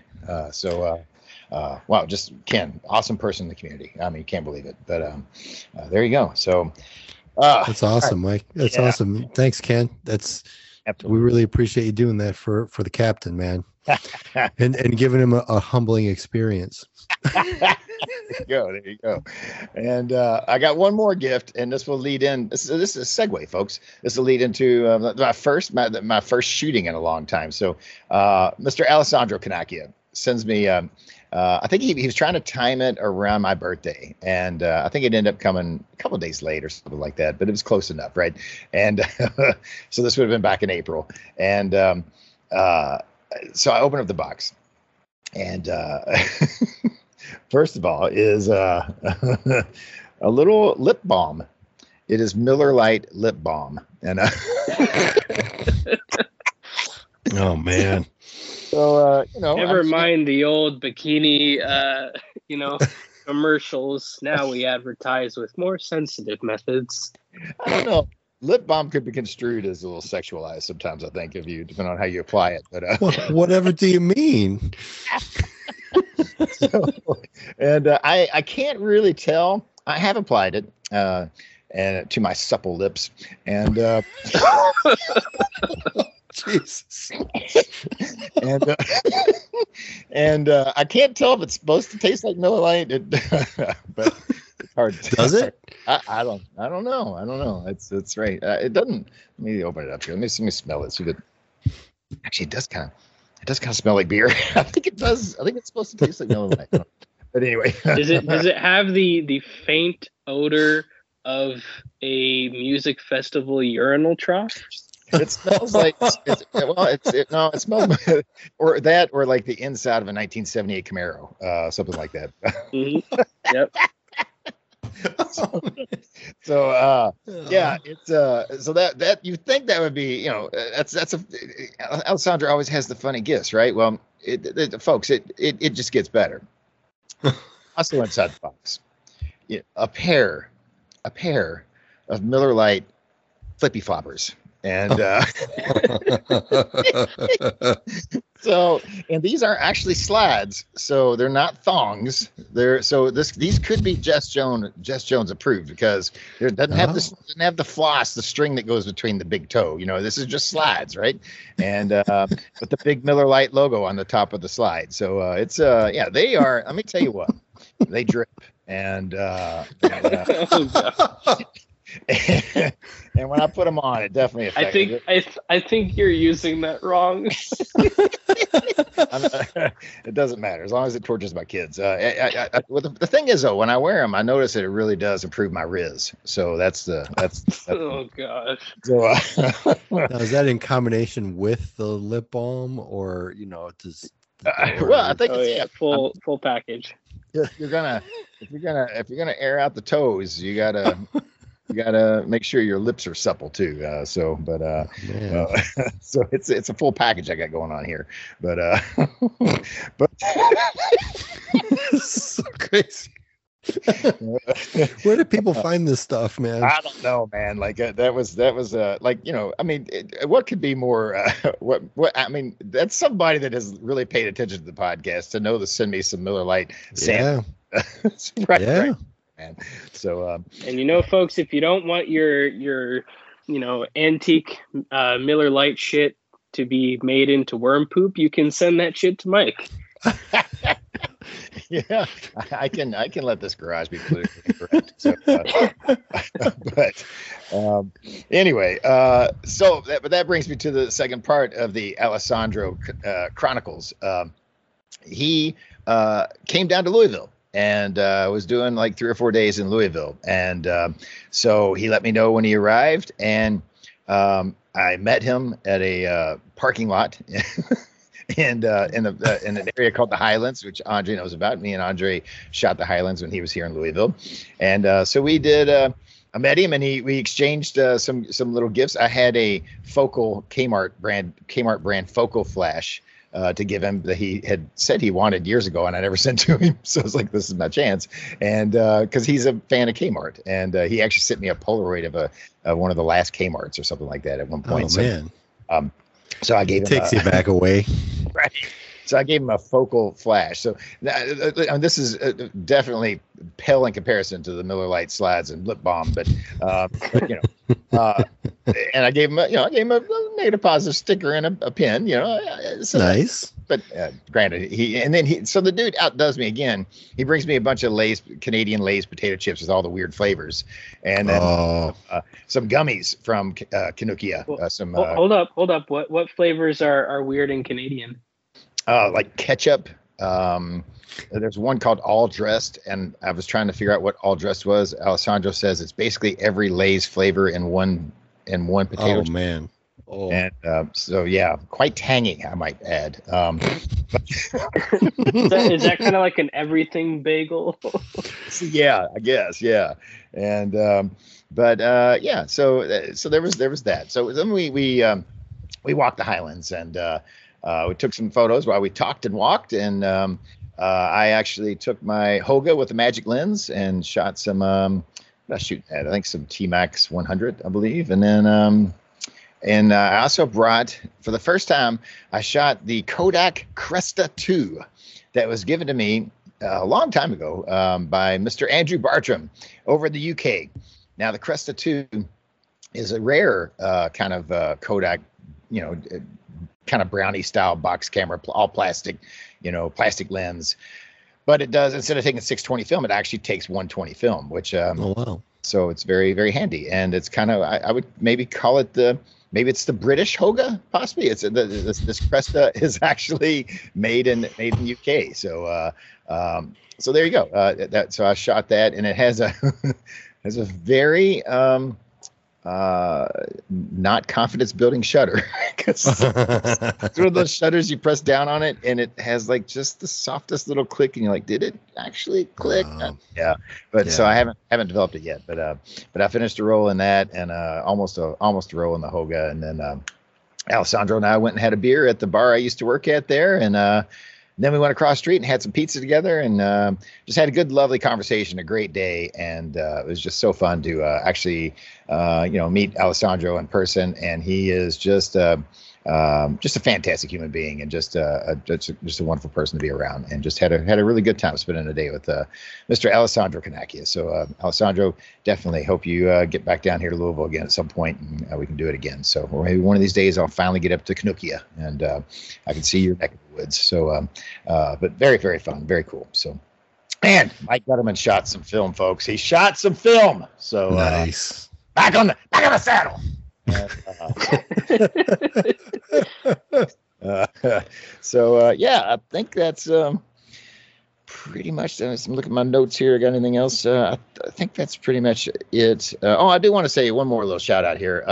Wow, just Ken, awesome person in the community. I mean, can't believe it, but there you go. So that's awesome, right. Mike. That's awesome. Thanks, Ken. We really appreciate you doing that for the captain, man, and giving him a humbling experience. There you go. And I got one more gift, and this will lead in. This is a segue, folks. This will lead into my first shooting in a long time. So, Mr. Alessandro Canacchia sends me. I think he was trying to time it around my birthday, and I think it ended up coming a couple of days late or something like that, but it was close enough, right? And so this would have been back in April. And so I opened up the box, and first of all is a little lip balm. It is Miller Lite lip balm, and oh man. So, never mind the old bikini, commercials. Now we advertise with more sensitive methods. I don't know. Lip balm could be construed as a little sexualized sometimes, I think, depending on how you apply it. But whatever do you mean? I can't really tell. I have applied it and to my supple lips, and Jesus. and I can't tell if it's supposed to taste like Miller Lite, but it's hard. Does it? I don't know. It's right. It doesn't. Let me open it up here. Let me smell it. See that. Actually, it does kind of smell like beer. I think it does. I think it's supposed to taste like Miller Lite. But anyway, does it have the faint odor of a music festival urinal trough? It smells like it smells or that or like the inside of a 1978 Camaro, something like that. Mm-hmm. Yep. So yeah, it's so that you think that would be, that's Alessandro always has the funny gifts, right? Well, folks, it just gets better. Also inside the box, a pair of Miller Lite flippy floppers. And and these are actually slides, so they're not thongs. These could be Jess Jones approved, because it doesn't have the floss, the string that goes between the big toe. This is just slides, right? And with the big Miller Lite logo on the top of the slide. So it's they are. Let me tell you what, they drip and and when I put them on, it definitely affected I think you're using that wrong. It doesn't matter as long as it tortures my kids. The thing is, though, when I wear them, I notice that it really does improve my Riz. So that's oh gosh. So now, is that in combination with the lip balm, or just? Well, I think it's full package. If you're gonna air out the toes, you gotta make sure your lips are supple too. So it's a full package I got going on here. But so crazy. Where do people find this stuff, man? I don't know, man. Like that was like, I mean, what could be more? What I mean, that's somebody that has really paid attention to the podcast to know to send me some Miller Lite sample. Yeah. Right. Man. So and folks, if you don't want your antique Miller Lite shit to be made into worm poop, you can send that shit to Mike. Yeah, I can let this garage be politically correct. So, but anyway, but that brings me to the second part of the Alessandro Chronicles. He came down to Louisville and was doing like 3 or 4 days in Louisville, and so he let me know when he arrived, and I met him at a parking lot. And in an area called the Highlands, which Andre knows about. Me and Andre shot the Highlands when he was here in Louisville, and so we did. I met him, and we exchanged some little gifts. I had a Focal Kmart brand Focal flash to give him that he had said he wanted years ago, and I never sent to him. So I was like, this is my chance, and because he's a fan of Kmart, and he actually sent me a Polaroid of one of the last Kmarts or something like that at one point. Oh man. So I gave him takes you back away. Right. So I gave him a Focal flash. So this is definitely pale in comparison to the Miller Lite slides and lip balm, but and I gave him a negative positive sticker and a pin. So nice. But granted, so the dude outdoes me again. He brings me a bunch of Canadian Lay's potato chips with all the weird flavors, and then some gummies from Kinukia. Hold up. What flavors are weird and Canadian? Like ketchup. There's one called All Dressed, and I was trying to figure out what All Dressed was. Alessandro says it's basically every Lay's flavor in one potato. Oh man. Oh. And so yeah, quite tangy, I might add. Is that kind of like an everything bagel? Yeah, I guess. Yeah, and yeah. So there was that. So then we walked the Highlands, and we took some photos while we talked and walked, and I actually took my Hoga with the magic lens and shot some. I think some T-Max 100, I believe, and then. And I also brought, for the first time, I shot the Kodak Cresta 2 that was given to me a long time ago by Mr. Andrew Bartram over in the UK. Now, the Cresta 2 is a rare kind of Kodak kind of brownie style box camera, all plastic, plastic lens. But it does, instead of taking 620 film, it actually takes 120 film, which oh wow. So it's very, very handy, and it's kind of I would maybe call it maybe it's the British Hoga, possibly. It's this Cresta is actually made in UK. So so there you go. So I shot that, and it has a has a very not confidence building shutter. It's one of those shutters you press down on it and it has like just the softest little click, and you're like, did it actually click? Yeah. But so I haven't developed it yet, but I finished a roll in that, and almost a roll in the Hoga, and then Alessandro and I went and had a beer at the bar I used to work at there, and then we went across the street and had some pizza together, and just had a good, lovely conversation, a great day. And it was just so fun to actually, meet Alessandro in person. And he is just a fantastic human being, and just a wonderful person to be around, and just had a really good time spending a day with Mr. Alessandro Canacchia. So Alessandro, definitely hope you get back down here to Louisville again at some point, and we can do it again. So or maybe one of these days I'll finally get up to Canukia, and I can see your neck of the woods. So but very, very fun, very cool. So, and Mike Gutterman shot some film, folks. He shot some film. So nice. Back on the saddle. I think that's pretty much. I'm looking at my notes here. Got anything else? I think that's pretty much it. I do want to say one more little shout out here.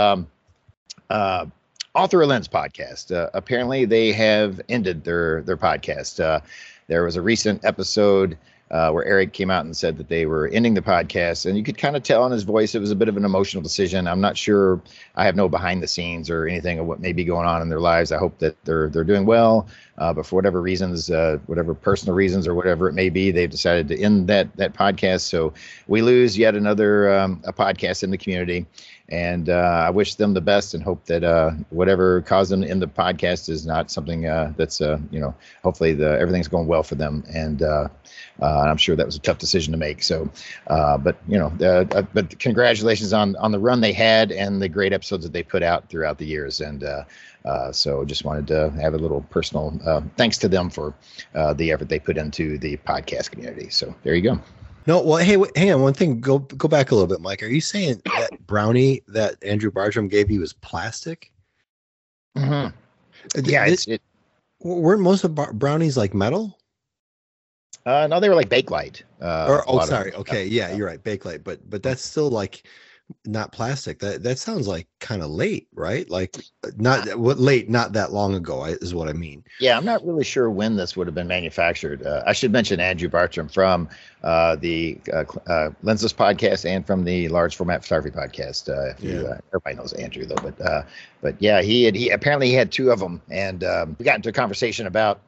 All Through a Lens podcast. Apparently, they have ended their podcast. There was a recent episode where Eric came out and said that they were ending the podcast, and you could kind of tell in his voice it was a bit of an emotional decision. I'm not sure. I have no behind the scenes or anything of what may be going on in their lives. I hope that they're doing well, but for whatever reasons, whatever personal reasons or whatever it may be, they've decided to end that podcast. So we lose yet another a podcast in the community. And I wish them the best, and hope that whatever caused them to end the podcast is not something that's hopefully everything's going well for them. And I'm sure that was a tough decision to make. So, but congratulations on the run they had and the great episodes that they put out throughout the years. And so just wanted to have a little personal thanks to them for the effort they put into the podcast community. So there you go. No, well, hey, hang on. One thing, go back a little bit, Mike. Are you saying that brownie that Andrew Bartram gave you was plastic? Mm-hmm. Yeah, weren't most of brownies like metal? No, they were like Bakelite. Sorry. Okay, yeah, you're right, Bakelite. But that's still like not plastic. That sounds like kind of late, right? Like not that long ago is what I mean. Yeah, I'm not really sure when this would have been manufactured. I should mention Andrew Bartram from the Lensless podcast and from the Large Format Photography podcast. Everybody knows Andrew though, but yeah, he apparently had two of them, and we got into a conversation about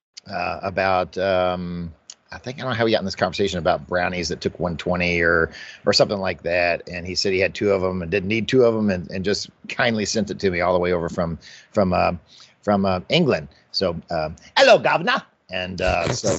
I don't know how we got in this conversation about brownies that took 120 or something like that. And he said he had two of them and didn't need two of them, and just kindly sent it to me all the way over from England. So, hello, governor. And so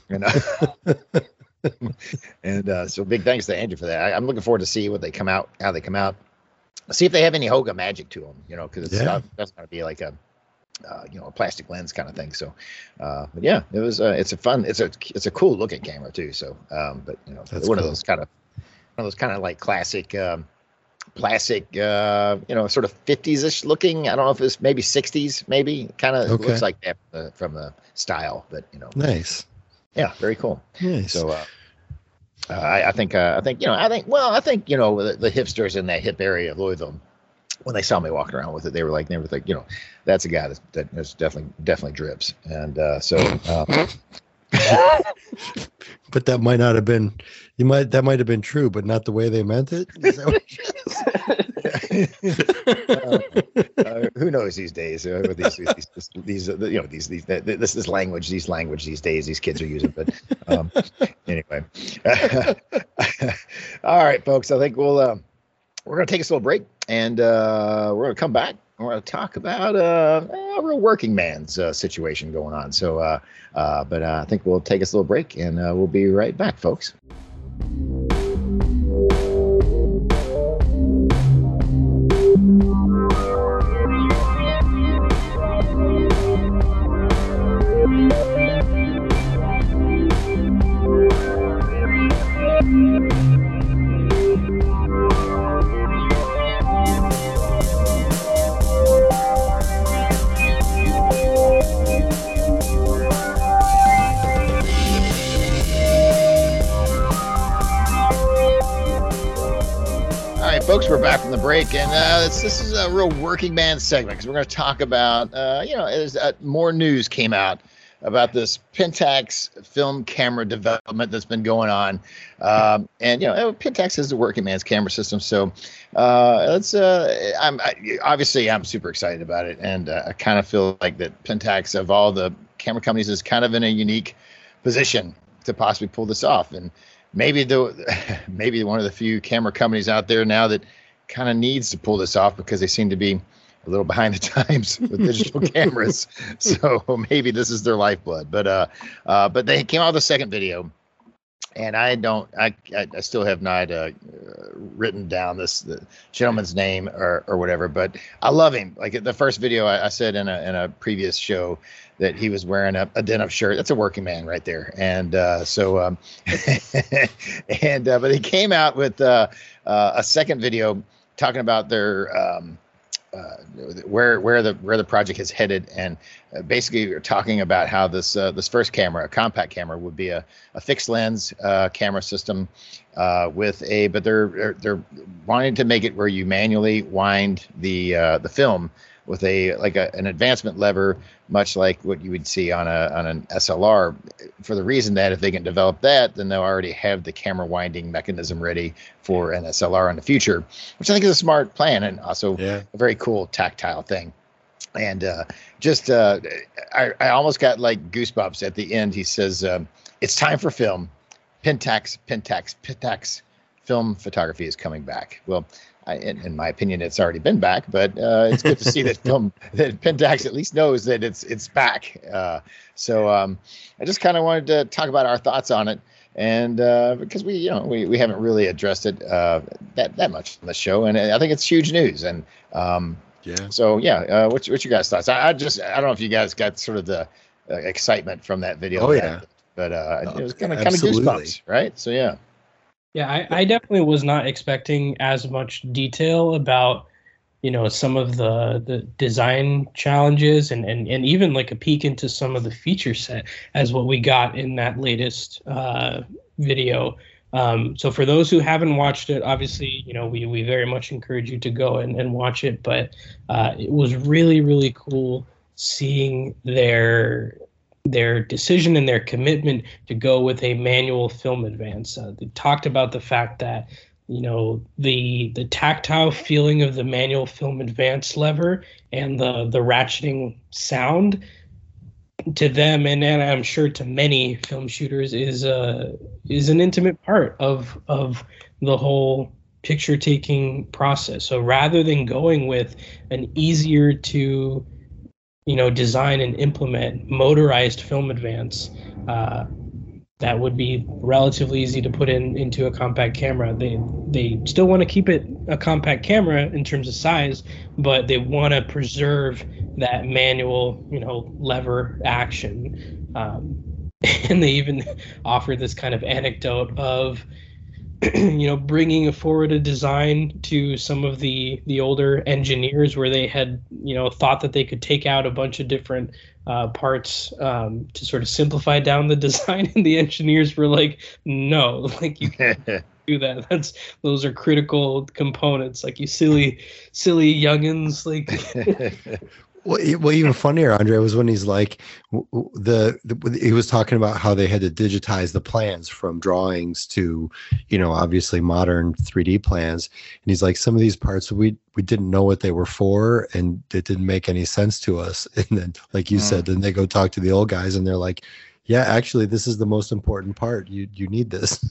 big thanks to Andrew for that. I'm looking forward to see how they come out. See if they have any Hoga magic to them, because that's going to be like a plastic lens kind of thing. So, but yeah, it was, it's a cool looking camera too. So, but that's one cool. of those kind of like classic, sort of 50s ish looking. I don't know if it's maybe 60s, maybe kind of looks like that from the style, but nice. Yeah. Very cool. Nice. So, I think the hipsters in that hip area of Louisville, when they saw me walking around with it, they were like, that's a guy that's definitely drips. And but that might not have been, that might have been true, but not the way they meant it. Is that what who knows these days? With this language these days, these kids are using. But anyway, all right, folks. I think we're going to take a little break, and we're going to come back. We're going to talk about a real working man's situation going on. So, but I think we'll take us a little break, and we'll be right back, folks. we're back from the break, and this is a real working man segment because we're going to talk about, as more news came out about this Pentax film camera development that's been going on, and Pentax is the working man's camera system, so I'm super excited about it, and I kind of feel like that Pentax of all the camera companies is kind of in a unique position to possibly pull this off, and maybe one of the few camera companies out there now that kind of needs to pull this off because they seem to be a little behind the times with digital cameras. So maybe this is their lifeblood. But they came out with a second video, and I still have not written down the gentleman's name or whatever. But I love him. Like the first video, I said in a previous show that he was wearing a denim shirt. That's a working man right there. And but he came out with a second video talking about their where the project is headed, and basically we're talking about how this first camera, a compact camera, would be a fixed lens camera system but they're wanting to make it where you manually wind the film with an advancement lever, much like what you would see on an SLR, for the reason that if they can develop that, then they'll already have the camera winding mechanism ready for an SLR in the future, which I think is a smart plan and also a very cool tactile thing. And I almost got like goosebumps at the end. He says, "It's time for film. Pentax film photography is coming back." Well, in my opinion, it's already been back, but it's good to see that Pentax at least knows that it's back. So I just kind of wanted to talk about our thoughts on it, and because we haven't really addressed it that much on the show, and I think it's huge news. And so what's your guys' thoughts? I don't know if you guys got sort of the excitement from that video. Oh yeah, but it was kind of goosebumps, right? So yeah. Yeah, I definitely was not expecting as much detail about, some of the design challenges and even like a peek into some of the feature set as what we got in that latest video. So for those who haven't watched it, obviously, we very much encourage you to go and watch it. But it was really, really cool seeing their decision and their commitment to go with a manual film advance. They talked about the fact that, the tactile feeling of the manual film advance lever and the ratcheting sound to them, and I'm sure to many film shooters, is an intimate part of the whole picture taking process. So rather than going with an easier to design and implement motorized film advance that would be relatively easy to put into a compact camera, they still want to keep it a compact camera in terms of size, but they want to preserve that manual lever action, and they even offer this kind of anecdote of bringing forward a design to some of the older engineers where they had, thought that they could take out a bunch of different parts to sort of simplify down the design. And the engineers were like, no, like you can't do that. Those are critical components. Like, you silly youngins, like. Well, even funnier, Andre, was when he's like, he was talking about how they had to digitize the plans from drawings to, obviously modern 3D plans. And he's like, some of these parts we didn't know what they were for, and it didn't make any sense to us. And then, like you said, then they go talk to the old guys, and they're like, yeah, actually, this is the most important part. You need this.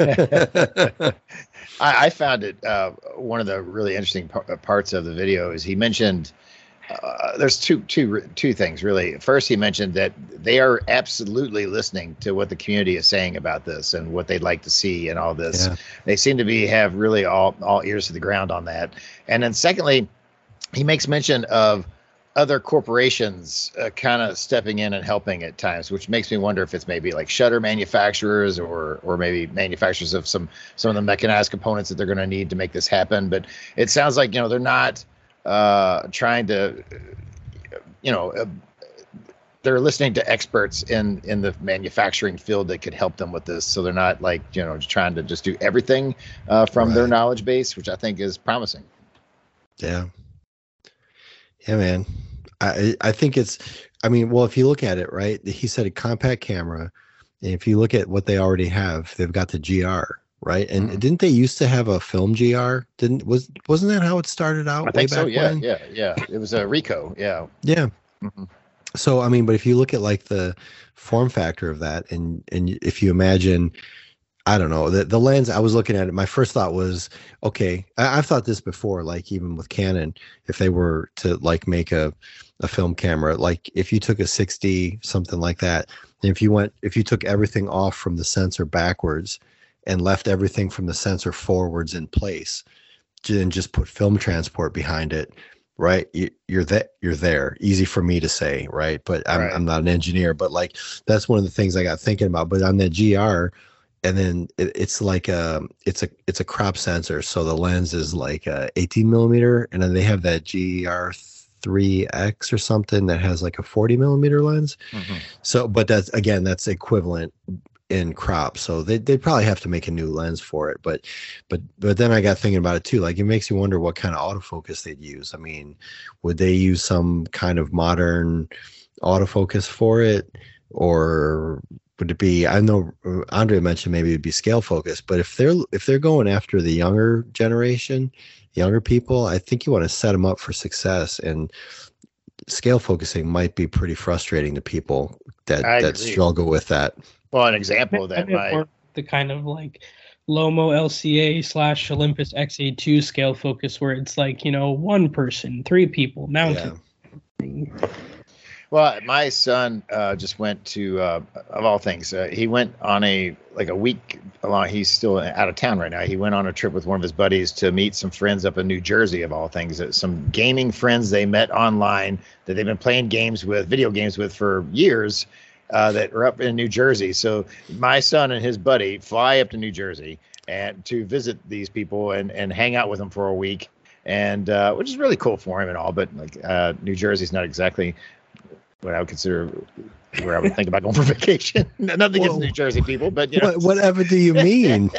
I found it one of the really interesting parts of the video is he mentioned. There's two things really. First, he mentioned that they are absolutely listening to what the community is saying about this and what they'd like to see and all this. Yeah. They seem to have really all ears to the ground on that. And then secondly, he makes mention of other corporations kind of stepping in and helping at times, which makes me wonder if it's maybe like shutter manufacturers or maybe manufacturers of some of the mechanized components that they're going to need to make this happen. But it sounds like, they're not trying to, they're listening to experts in the manufacturing field that could help them with this. So they're not like, just trying to just do everything from their knowledge base, which I think is promising. Yeah. Yeah, man. I think well, if you look at it, right, he said a compact camera. And if you look at what they already have, they've got the GR, right? And didn't they used to have a film GR? Wasn't that how it started out? I think so. Yeah. It was a Ricoh. Yeah. Yeah. Mm-hmm. So, but if you look at like the form factor of that, and if you imagine, I don't know, the lens, I was looking at it, my first thought was, okay, I've thought this before, like even with Canon, if they were to like make a film camera, like if you took a 60, something like that, and if you took everything off from the sensor backwards and left everything from the sensor forwards in place, and just put film transport behind it, right? You're there. Easy for me to say, right? But I'm not an engineer, but like that's one of the things I got thinking about. But on that GR, and then it's like it's a crop sensor, so the lens is like 18 millimeter, and then they have that GR3X or something that has like a 40 millimeter lens. Mm-hmm. So, but that's equivalent in crop, so they'd probably have to make a new lens for it. But then I got thinking about it too. Like it makes you wonder what kind of autofocus they'd use. I mean, would they use some kind of modern autofocus for it, or would it be? I know Andre mentioned maybe it'd be scale focus, but if they're going after the younger generation, younger people, I think you want to set them up for success, and scale focusing might be pretty frustrating to people that struggle with that. Well, an example of that might the kind of like Lomo LCA / Olympus XA2 scale focus, where it's like, one person, 3 people mounted. Yeah. Well, my son just went to, of all things, he went on a week long. He's still out of town right now. He went on a trip with one of his buddies to meet some friends up in New Jersey, of all things. Some gaming friends they met online that they've been playing video games with for years, that are up in New Jersey. So my son and his buddy fly up to New Jersey and to visit these people and hang out with them for a week, and which is really cool for him and all. But like New Jersey's not exactly what I would consider where I would think about going for vacation. Nothing against New Jersey people, but whatever do you mean?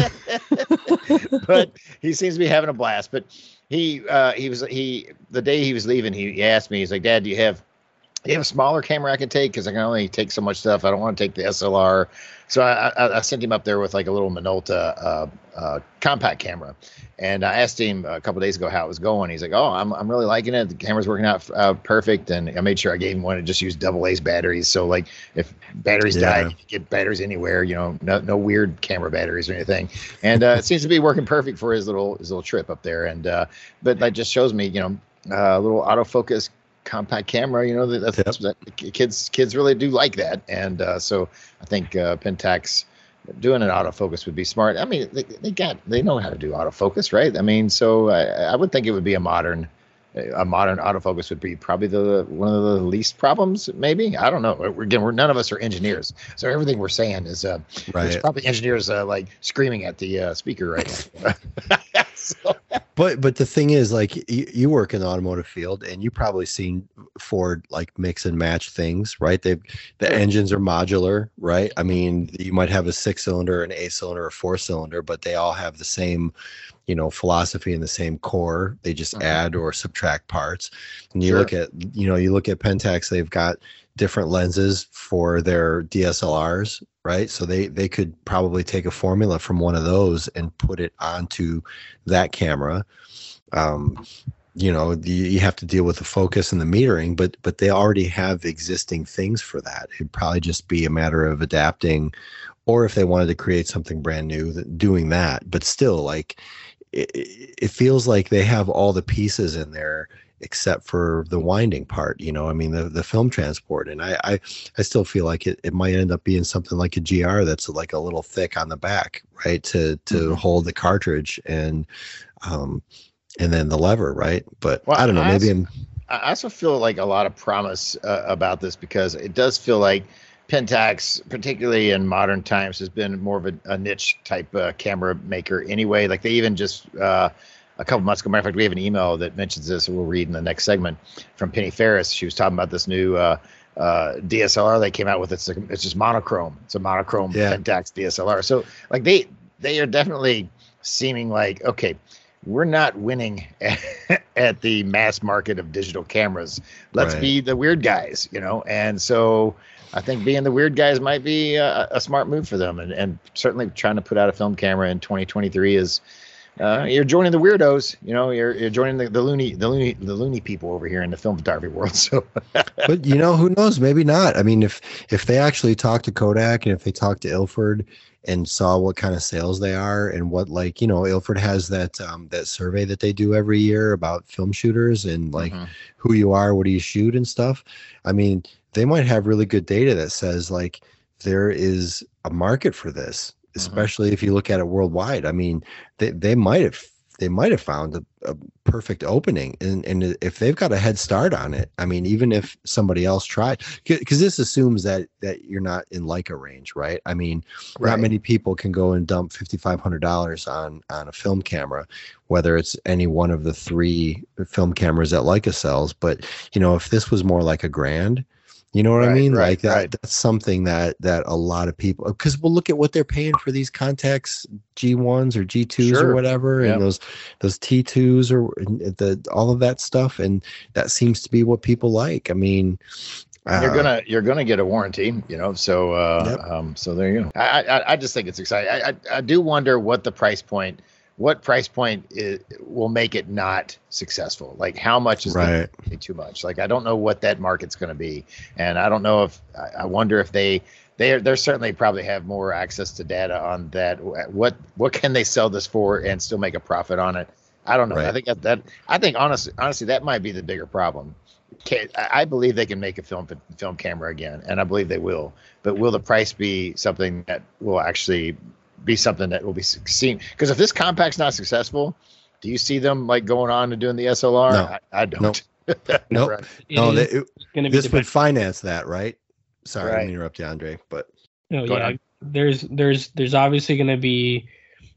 But he seems to be having a blast. But the day he was leaving, he asked me, he's like, "Dad, do you have a smaller camera I can take? Because I can only take so much stuff. I don't want to take the SLR." So I sent him up there with like a little Minolta compact camera. And I asked him a couple of days ago how it was going. He's like, "Oh, I'm really liking it. The camera's working out perfect." And I made sure I gave him one to just use AA batteries. So like if batteries die, you can get batteries anywhere, no weird camera batteries or anything. And it seems to be working perfect for his little trip up there. And but that just shows me, a little autofocus compact camera, that kids really do like that. And so I think Pentax doing an autofocus would be smart. I mean, they know how to do autofocus, right? I mean, so I would think it would be a modern autofocus would be probably one of the least problems, maybe. I don't know. We're none of us are engineers, so everything we're saying is there's probably engineers like screaming at the speaker right now. So. But the thing is, like, you work in the automotive field, and you probably seen Ford like mix and match things, right? The engines are modular, right? I mean, you might have a 6-cylinder, an 8-cylinder, or 4-cylinder, but they all have the same, philosophy and the same core. They just add or subtract parts. And you look at Pentax, they've got different lenses for their DSLRs, right? So they could probably take a formula from one of those and put it onto that camera. You have to deal with the focus and the metering, but they already have existing things for that. It'd probably just be a matter of adapting, or if they wanted to create something brand new, doing that. But still, like, it feels like they have all the pieces in there except for the winding part, I mean, the film transport. And I still feel like it might end up being something like a GR that's like a little thick on the back, right? To hold the cartridge and then the lever, right? But I don't know, I also feel like a lot of promise about this, because it does feel like Pentax, particularly in modern times, has been more of a niche type camera maker anyway. Like they even just a couple months ago, matter of fact, we have an email that mentions this, and we'll read in the next segment, from Penny Ferris. She was talking about this new DSLR they came out with. It's just monochrome. It's a monochrome Pentax DSLR. So like they are definitely seeming like, okay, we're not winning at the mass market of digital cameras. Let's be the weird guys, And so I think being the weird guys might be a smart move for them. And certainly trying to put out a film camera in 2023 is you're joining the weirdos. You're joining the loony people over here in the film photography world. So, but who knows? Maybe not. I mean, if they actually talk to Kodak and if they talk to Ilford and saw what kind of sales they are and what, like, Ilford has that survey that they do every year about film shooters and like who you are, what do you shoot and stuff. I mean, they might have really good data that says like there is a market for this, especially if you look at it worldwide. I mean, they might have found a perfect opening, and if they've got a head start on it, I mean, even if somebody else tried, because this assumes that you're not in Leica range, right? I mean, not many people can go and dump $5,500 on a film camera, whether it's any one of the 3 film cameras that Leica sells. But if this was more like $1,000. You know what I mean? Like that. That's something that a lot of people, because we'll look at what they're paying for these Contax G1s or G2s or whatever, and those T2s or all of that stuff, and that seems to be what people like. I mean, you're gonna get a warranty, So so there you go. I just think it's exciting. I do wonder what price point will make it not successful. Like how much is going to be too much? Like I don't know what that market's going to be, and I don't know if I wonder if they're certainly probably have more access to data on that. What can they sell this for and still make a profit on it? I don't know. I think honestly that might be the bigger problem. I believe they can make a film camera again, and I believe they will. But will the price be something that will actually be something that will be seen? Because if this compact's not successful, do you see them like going on and doing the SLR? No. I don't. Nope. No, this would finance that, right? Sorry, I didn't interrupt you, Andre. But there's obviously going to be,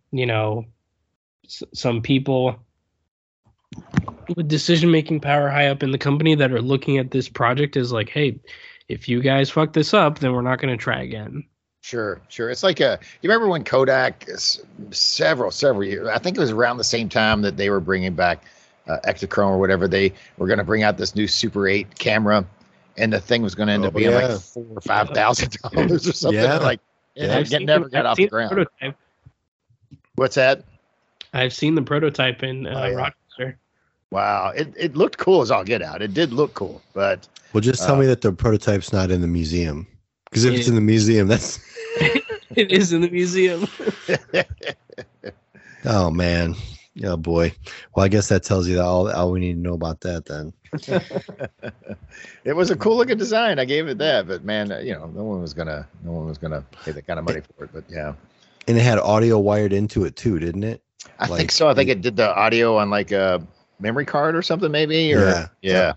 some people with decision-making power high up in the company that are looking at this project as like, hey, if you guys fuck this up, then we're not going to try again. Sure. It's like you remember when Kodak several years, I think it was around the same time that they were bringing back Ektachrome or whatever, they were going to bring out this new Super 8 camera, and the thing was going to end up being like $4,000 or $5,000 or something. Like it never got off the ground. Prototype. What's that? I've seen the prototype in Rochester. Wow, it looked cool as all get out. It did look cool, but well, just tell me that the prototype's not in the museum. Because if it's in the museum, that's it is in the museum. Oh man, oh boy. Well, I guess that tells you that all we need to know about that then. It was a cool looking design. I gave it that, but man, no one was gonna pay that kind of money for it. But yeah, and it had audio wired into it too, didn't it? I think so. I think it did the audio on like a memory card or something, maybe. Or, yeah.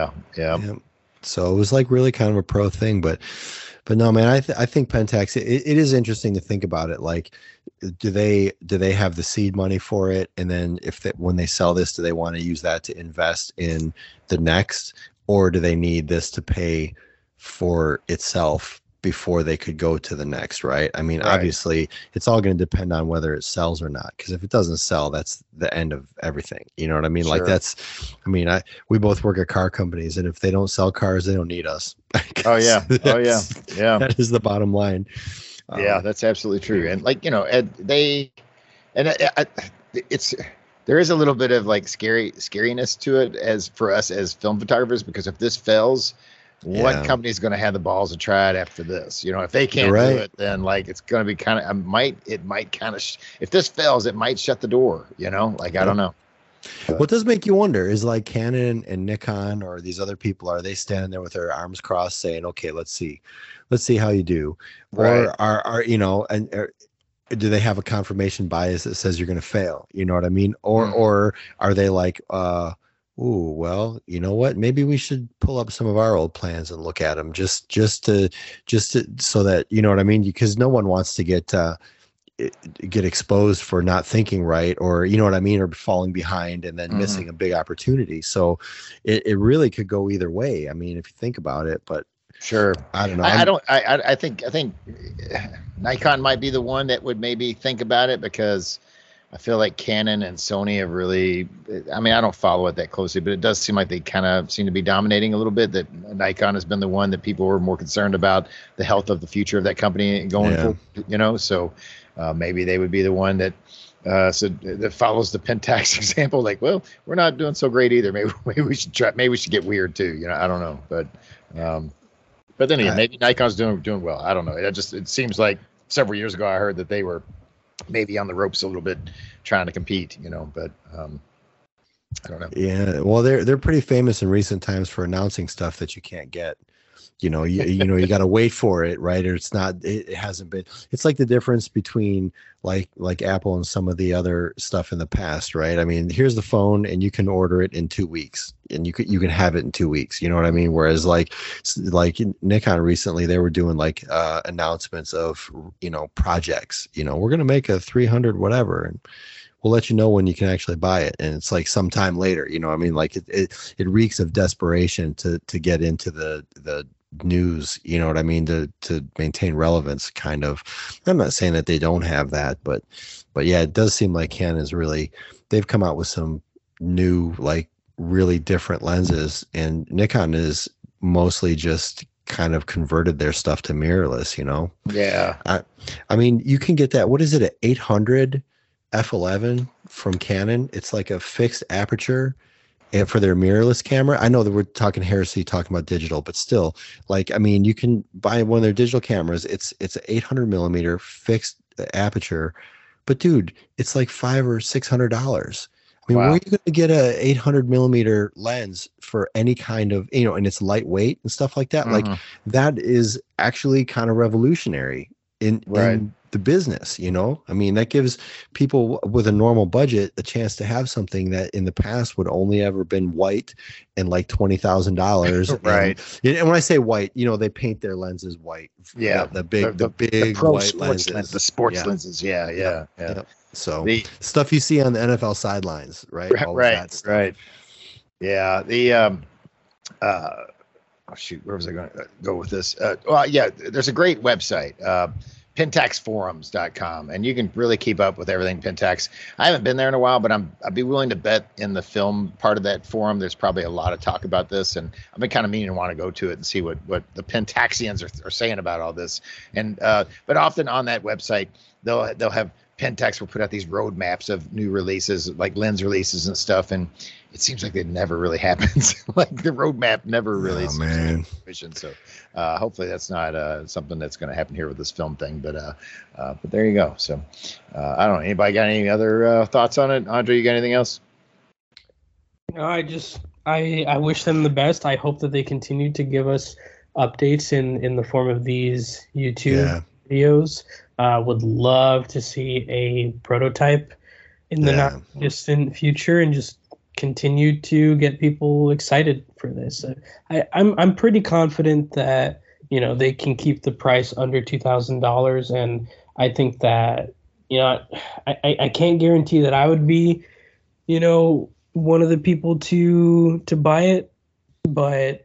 So it was like really kind of a pro thing, but no, man, I think Pentax, it is interesting to think about it. Like, do they have the seed money for it? And then when they sell this, do they want to use that to invest in the next, or do they need this to pay for itself before they could go to the next? Right. I mean, obviously it's all going to depend on whether it sells or not. Because if it doesn't sell, that's the end of everything. You know what I mean? Sure. Like we both work at car companies, and if they don't sell cars, they don't need us. Oh yeah. That is the bottom line. Yeah, that's absolutely true. And like, there is a little bit of like scariness to it as for us as film photographers, because if this fails, what company is going to have the balls to try it after this? If they can't do it, then like it's going to be kind of if this fails, it might shut the door. I don't know. What does make you wonder is like Canon and Nikon or these other people, are they standing there with their arms crossed saying, okay, let's see how you do, or are do they have a confirmation bias that says you're going to fail? You know what I mean? Or are they like, ooh, well, you know what? Maybe we should pull up some of our old plans and look at them just to so that, you know what I mean? Because no one wants to get exposed for not thinking right, or, you know what I mean? Or falling behind and then missing a big opportunity. So it really could go either way. I mean, if you think about it, but Sure. I don't know. I think Nikon might be the one that would maybe think about it, because I feel like Canon and Sony have really, I mean, I don't follow it that closely, but it does seem like they kind of seem to be dominating a little bit. That Nikon has been the one that people were more concerned about the health of the future of that company going forward, so maybe they would be the one that that follows the Pentax example. Like, well, we're not doing so great either. Maybe we should try. Maybe we should get weird too. I don't know, but then again, maybe Nikon's doing well. I don't know. It seems like several years ago I heard that they were maybe on the ropes a little bit trying to compete. But I don't know. Yeah, well, they're pretty famous in recent times for announcing stuff that you can't get. You got to wait for it, right? Or it hasn't been. It's like the difference between like Apple and some of the other stuff in the past, right? I mean, here's the phone and you can order it in 2 weeks and you can have it in 2 weeks. You know what I mean? Whereas like Nikon recently, they were doing like announcements of, projects, we're going to make a 300 whatever. And we'll let you know when you can actually buy it. And it's like sometime later, I mean, like it reeks of desperation to get into the news, you know what I mean, to maintain relevance, kind of. I'm not saying that they don't have that, but yeah, it does seem like Canon is they've come out with some new, like really different lenses, and Nikon is mostly just kind of converted their stuff to mirrorless, Yeah. I mean, you can get that, what is it, an 800 f11 from Canon? It's like a fixed aperture, and for their mirrorless camera. I know that we're talking heresy, talking about digital, but still, like, I mean, you can buy one of their digital cameras. It's an 800 millimeter fixed aperture, but dude, it's like $500 or $600. I mean, wow. Where are you going to get a 800 millimeter lens for any kind of, and it's lightweight and stuff like that? Mm-hmm. Like, that is actually kind of revolutionary in the business, I mean, that gives people with a normal budget a chance to have something that in the past would only ever been white and like $20,000. Right. And when I say white, they paint their lenses white. Yeah. The big pro white sports lenses. The sports lenses. Yeah. So stuff you see on the NFL sidelines, right? All right. That stuff. Right. Yeah. Oh shoot, where was I going to go with this? Well, yeah, there's a great website, pentaxforums.com, and you can really keep up with everything Pentax. I haven't been there in a while, but I'd be willing to bet in the film part of that forum there's probably a lot of talk about this, and I've been kind of meaning to want to go to it and see what the Pentaxians are saying about all this. And but often on that website they'll have Pentax will put out these roadmaps of new releases, like lens releases and stuff, and it seems like it never really happens. Like the roadmap never really So hopefully that's not something that's going to happen here with this film thing. But there you go. So I don't know. Anybody got any other thoughts on it? Andre, you got anything else? No, I wish them the best. I hope that they continue to give us updates in the form of these YouTube videos. Would love to see a prototype in the not distant future, and just continue to get people excited for this. I'm pretty confident that they can keep the price under $2,000, and I think that I can't guarantee that I would be one of the people to buy it, but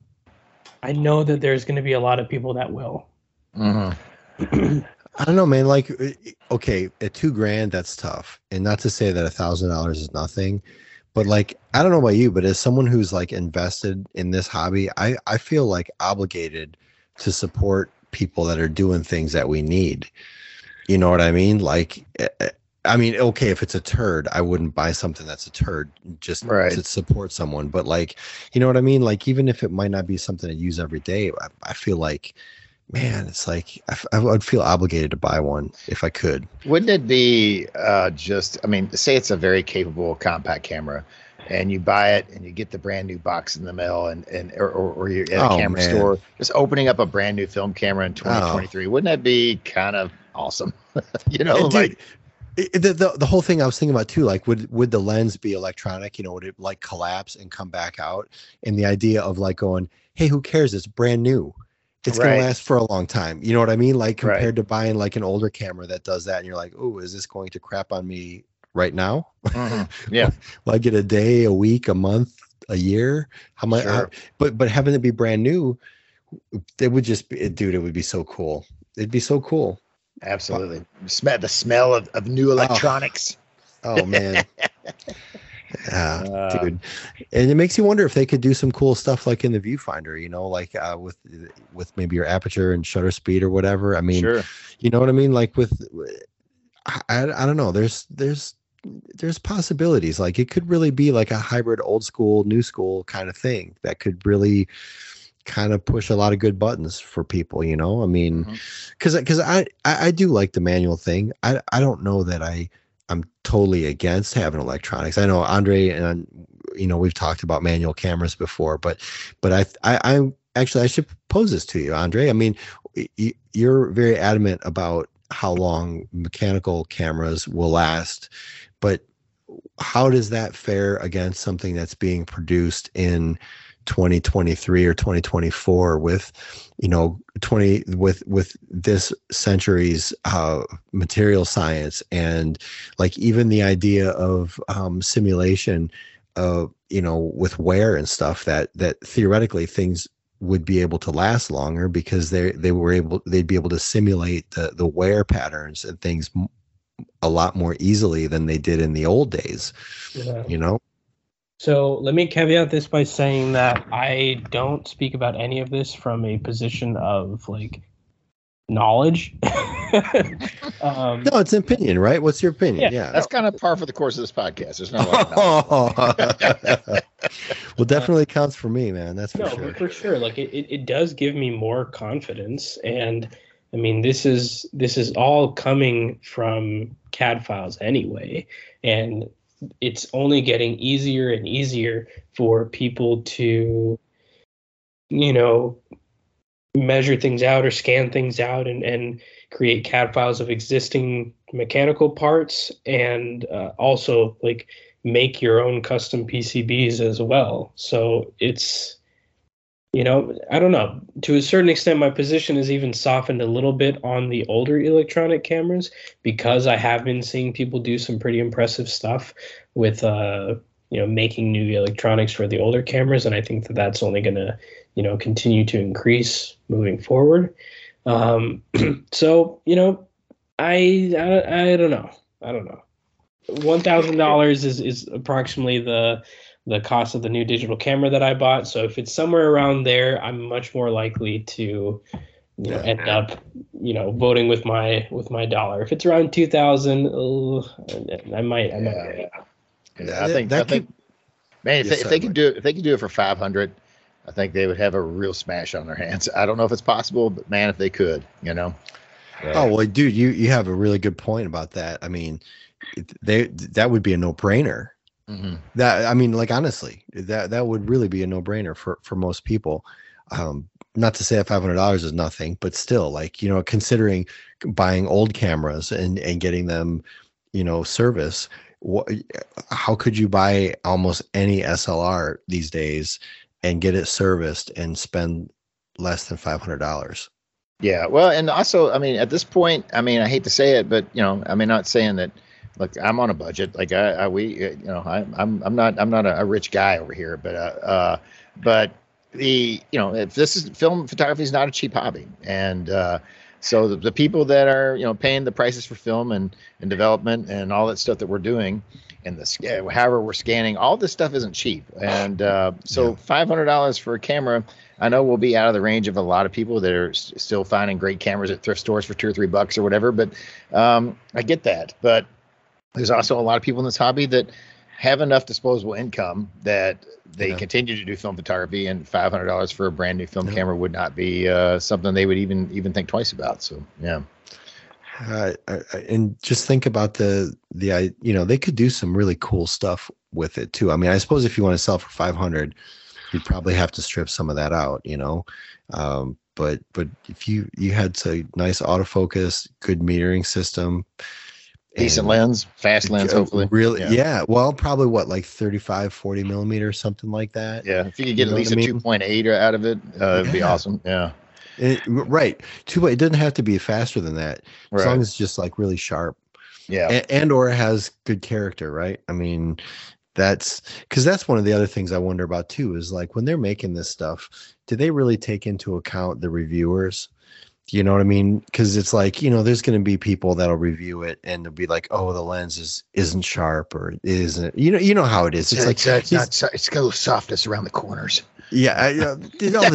I know that there's going to be a lot of people that will. Mm-hmm. I don't know, man. Like, okay, at $2,000, that's tough. And not to say that $1,000 is nothing, but like, I don't know about you, but as someone who's like invested in this hobby, I feel like obligated to support people that are doing things that we need. You know what I mean? Like, I mean, okay, if it's a turd, I wouldn't buy something that's a turd just to support someone. But like, you know what I mean? Like, even if it might not be something I use every day, I feel like, man, it's like I would feel obligated to buy one if I could. Wouldn't it be say it's a very capable compact camera, and you buy it and you get the brand new box in the mail, or you're at a camera store, just opening up a brand new film camera in 2023. Wouldn't that be kind of awesome? Dude, like the whole thing I was thinking about too, like would the lens be electronic? Would it like collapse and come back out? And the idea of like going, hey, who cares? It's brand new. It's going to last for a long time. You know what I mean? Like compared to buying like an older camera that does that, and you're like, oh, is this going to crap on me right now? Mm-hmm. Yeah. Will I get a day, a week, a month, a year? How much? Sure. But having it be brand new, it would just be, dude, it would be so cool. It'd be so cool. Absolutely. Smell the smell of new electronics. Oh man. Yeah, dude. And it makes you wonder if they could do some cool stuff like in the viewfinder, you know, like with maybe your aperture and shutter speed or whatever. I mean, Sure. You know what I mean? Like I don't know. There's possibilities. Like it could really be like a hybrid old school, new school kind of thing that could really kind of push a lot of good buttons for people, you know? I mean, because I do like the manual thing. I don't know that I'm totally against having electronics. I know Andre and you know we've talked about manual cameras before, but I actually I should pose this to you, Andre. I mean, you're very adamant about how long mechanical cameras will last, but how does that fare against something that's being produced in 2023 or 2024 with, you know, with this century's material science and like even the idea of simulation, you know, with wear and stuff that theoretically things would be able to last longer because they'd be able to simulate the wear patterns and things a lot more easily than they did in the old days. Yeah. You know. So let me caveat this by saying that I don't speak about any of this from a position of like knowledge. No, it's an opinion, right? What's your opinion? Yeah. That's kind of par for the course of this podcast. There's no well, definitely counts for me, man. That's for sure. But for sure. Like it does give me more confidence. And I mean, this is all coming from CAD files anyway. And it's only getting easier and easier for people to, you know, measure things out or scan things out and create CAD files of existing mechanical parts and also like make your own custom PCBs as well. So it's, you know, I don't know. To a certain extent, my position is even softened a little bit on the older electronic cameras because I have been seeing people do some pretty impressive stuff with, you know, making new electronics for the older cameras. And I think that that's only going to, you know, continue to increase moving forward. So, you know, I don't know. $1,000 is approximately the cost of the new digital camera that I bought. So if it's somewhere around there, I'm much more likely to, you know, end up, you know, voting with my dollar. If it's around 2,000, I might. I think man, if they could do it for 500, I think they would have a real smash on their hands. I don't know if it's possible, but man, if they could, you know. Oh well, dude, you have a really good point about that. I mean, that would be a no-brainer. Mm-hmm. That, I mean, like honestly, that would really be a no-brainer for most people. Not to say that $500 is nothing, but still, like, you know, considering buying old cameras and getting them, you know, service. How could you buy almost any SLR these days and get it serviced and spend less than $500? Yeah, well, and also, I mean, at this point, I mean, I hate to say it, but you know, I mean, not saying that. Look, I'm on a budget. Like I'm not a rich guy over here, but if this is film photography is not a cheap hobby, and so the people that are, you know, paying the prices for film and development and all that stuff that we're doing, and however we're scanning, all this stuff isn't cheap, and so $500 for a camera, I know will be out of the range of a lot of people that are still finding great cameras at thrift stores for $2 or $3 or whatever, but I get that, but there's also a lot of people in this hobby that have enough disposable income that they continue to do film photography, and $500 for a brand new film camera would not be something they would even think twice about. So, yeah. And just think about the you know, they could do some really cool stuff with it too. I mean, I suppose if you want to sell for 500, you'd probably have to strip some of that out, you know. But if you had a nice autofocus, good metering system, decent lens, fast lens, hopefully. Really, yeah. Well, probably what, like 35, 40 millimeters, something like that. Yeah, if you could get at least a 2.8 out of it, it'd be awesome. Yeah. Right. It doesn't have to be faster than that, as long as it's just like really sharp. Yeah. And or it has good character, right? I mean, that's because that's one of the other things I wonder about too, is like when they're making this stuff, do they really take into account the reviewers? You know what I mean? Because it's like, you know, there's going to be people that'll review it and they'll be like, oh, the lens isn't sharp, or it isn't, you know how it is. It's like, it's got a little softness around the corners. Yeah. You know,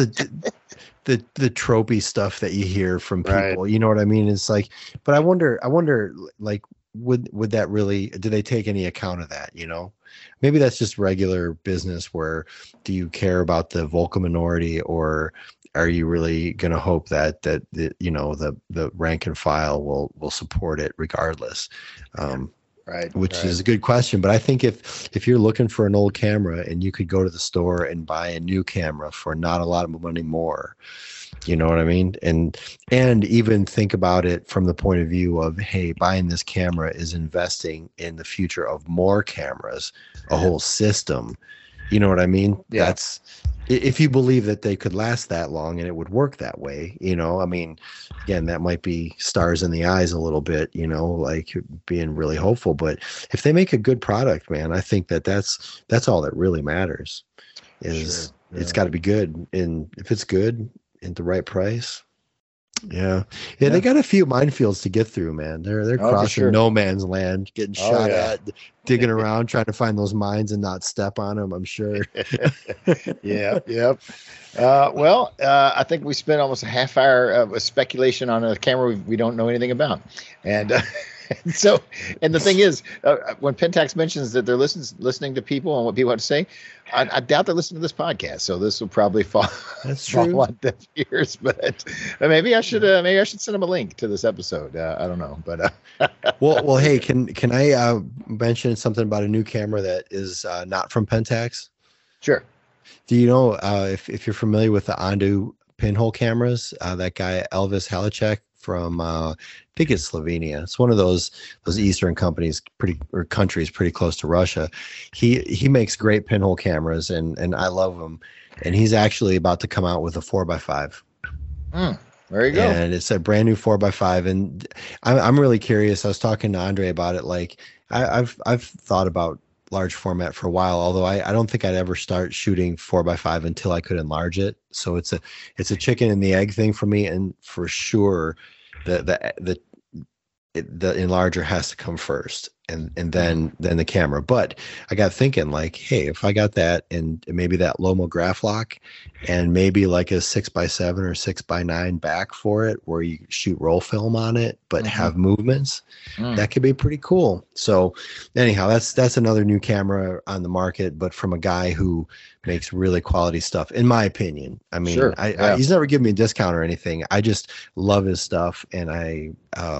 the tropey stuff that you hear from people, right. You know what I mean? It's like, but I wonder like, would that really, do they take any account of that? You know, maybe that's just regular business where do you care about the vocal minority, or are you really going to hope that the, you know, the rank and file will support it regardless? Right. Which is a good question. But I think if you're looking for an old camera and you could go to the store and buy a new camera for not a lot of money more, you know what I mean? And even think about it from the point of view of, hey, buying this camera is investing in the future of more cameras, a whole system. You know what I mean? Yeah. That's, if you believe that they could last that long and it would work that way, you know, I mean, again, that might be stars in the eyes a little bit, you know, like being really hopeful. But if they make a good product, man, I think that's all that really matters. Is It's got to be good, and if it's good at the right price. Yeah, they got a few minefields to get through, man. They're crossing no man's land, getting shot at, digging around, trying to find those mines and not step on them, I'm sure. Yep. Well, I think we spent almost a half hour of speculation on a camera we don't know anything about. And so, and the thing is, when Pentax mentions that they're listening to people and what people have to say, I doubt they're listening to this podcast. So this will probably fall on deaf ears. But maybe I should send them a link to this episode. I don't know, but well, hey, can I mention something about a new camera that is not from Pentax? Sure. Do you know if you're familiar with the Ondu pinhole cameras? That guy Elvis Halicek from I think it's Slovenia. It's one of those Eastern countries pretty close to Russia. He makes great pinhole cameras, and I love him. And he's actually about to come out with a 4x5. There you go. And it's a brand new 4x5. And I'm really curious. I was talking to Andre about it. Like I've thought about large format for a while, although I don't think I'd ever start shooting 4x5 until I could enlarge it. So it's a chicken and the egg thing for me, and for sure the enlarger has to come first, and then the camera. But I got thinking, like, hey, if I got that and maybe that Lomo graph lock and maybe like a 6x7 or 6x9 back for it where you shoot roll film on it but have movements, that could be pretty cool. So anyhow, that's another new camera on the market, but from a guy who makes really quality stuff, in my opinion. I mean, he's never given me a discount or anything. I just love his stuff, and I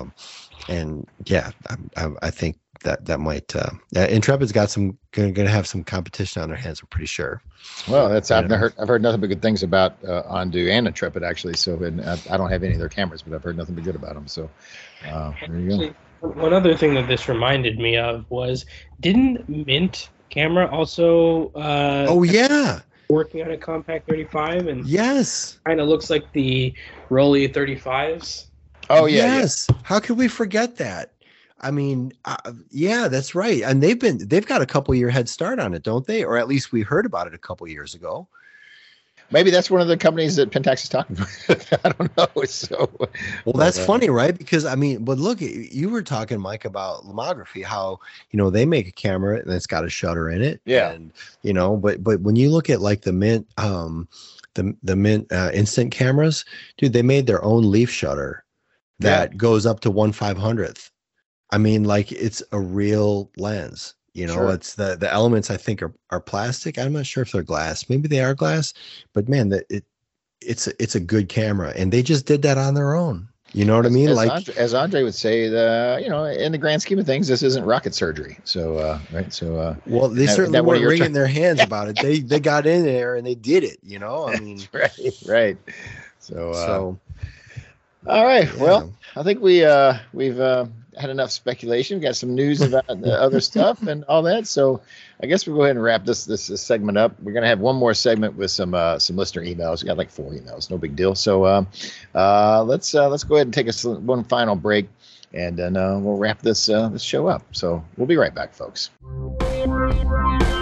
think that might Intrepid's got going to have some competition on their hands, I'm pretty sure. Well, I've heard nothing but good things about Ondu and Intrepid, actually. So I don't have any of their cameras, but I've heard nothing but good about them. So there you go. One other thing that this reminded me of was, didn't Mint camera also working on a compact 35, and yes, kind of looks like the Rolly 35s. Oh yeah, yes. How could we forget that? I mean, that's right. And they've got a couple year head start on it, don't they? Or at least we heard about it a couple years ago. Maybe that's one of the companies that Pentax is talking about. I don't know. So, well, that's funny, right? Because I mean, but look, you were talking, Mike, about Lomography, how, you know, they make a camera and it's got a shutter in it. Yeah. And, you know, but when you look at like the Mint, the Mint instant cameras, dude, they made their own leaf shutter that goes up to 1/500th. I mean, like, it's a real lens. You know, it's the elements, I think, are plastic. I'm not sure if they're glass. Maybe they are glass, but man, it's a good camera, and they just did that on their own. You know what I mean? As Andre would say, you know, in the grand scheme of things, this isn't rocket surgery. So, right. So, well, they certainly weren't wringing their hands about it. They got in there and they did it. You know, I mean, right. So, all right. Yeah. Well, I think we've had enough speculation. We got some news about the other stuff and all that. So I guess we'll go ahead and wrap this segment up. We're going to have one more segment with some listener emails. We got like 4 emails, no big deal. So let's go ahead and take one final break, and then we'll wrap this show up. So we'll be right back, folks.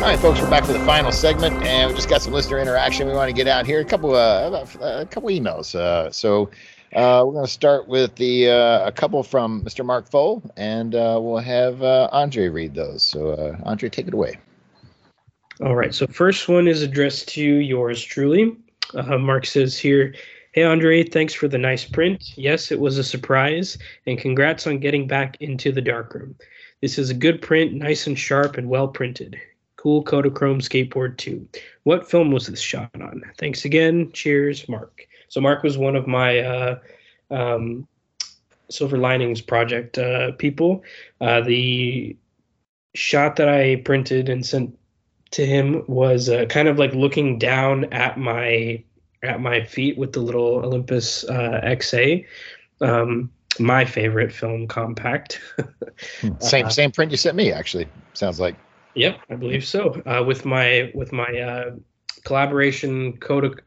All right, folks, we're back for the final segment, and we just got some listener interaction we want to get out here. A couple emails. We're going to start with a couple from Mr. Mark Foll, and we'll have Andre read those. So, Andre, take it away. All right. So, first one is addressed to yours truly. Mark says here, "Hey, Andre, thanks for the nice print. Yes, it was a surprise, and congrats on getting back into the darkroom. This is a good print, nice and sharp and well printed. Cool Kodachrome skateboard too. What film was this shot on? Thanks again. Cheers, Mark." So Mark was one of my Silver Linings Project people. The shot that I printed and sent to him was kind of like looking down at my feet with the little Olympus XA. My favorite film compact. Same print you sent me, actually. Sounds like. Yep, I believe so. With my collaboration Kodak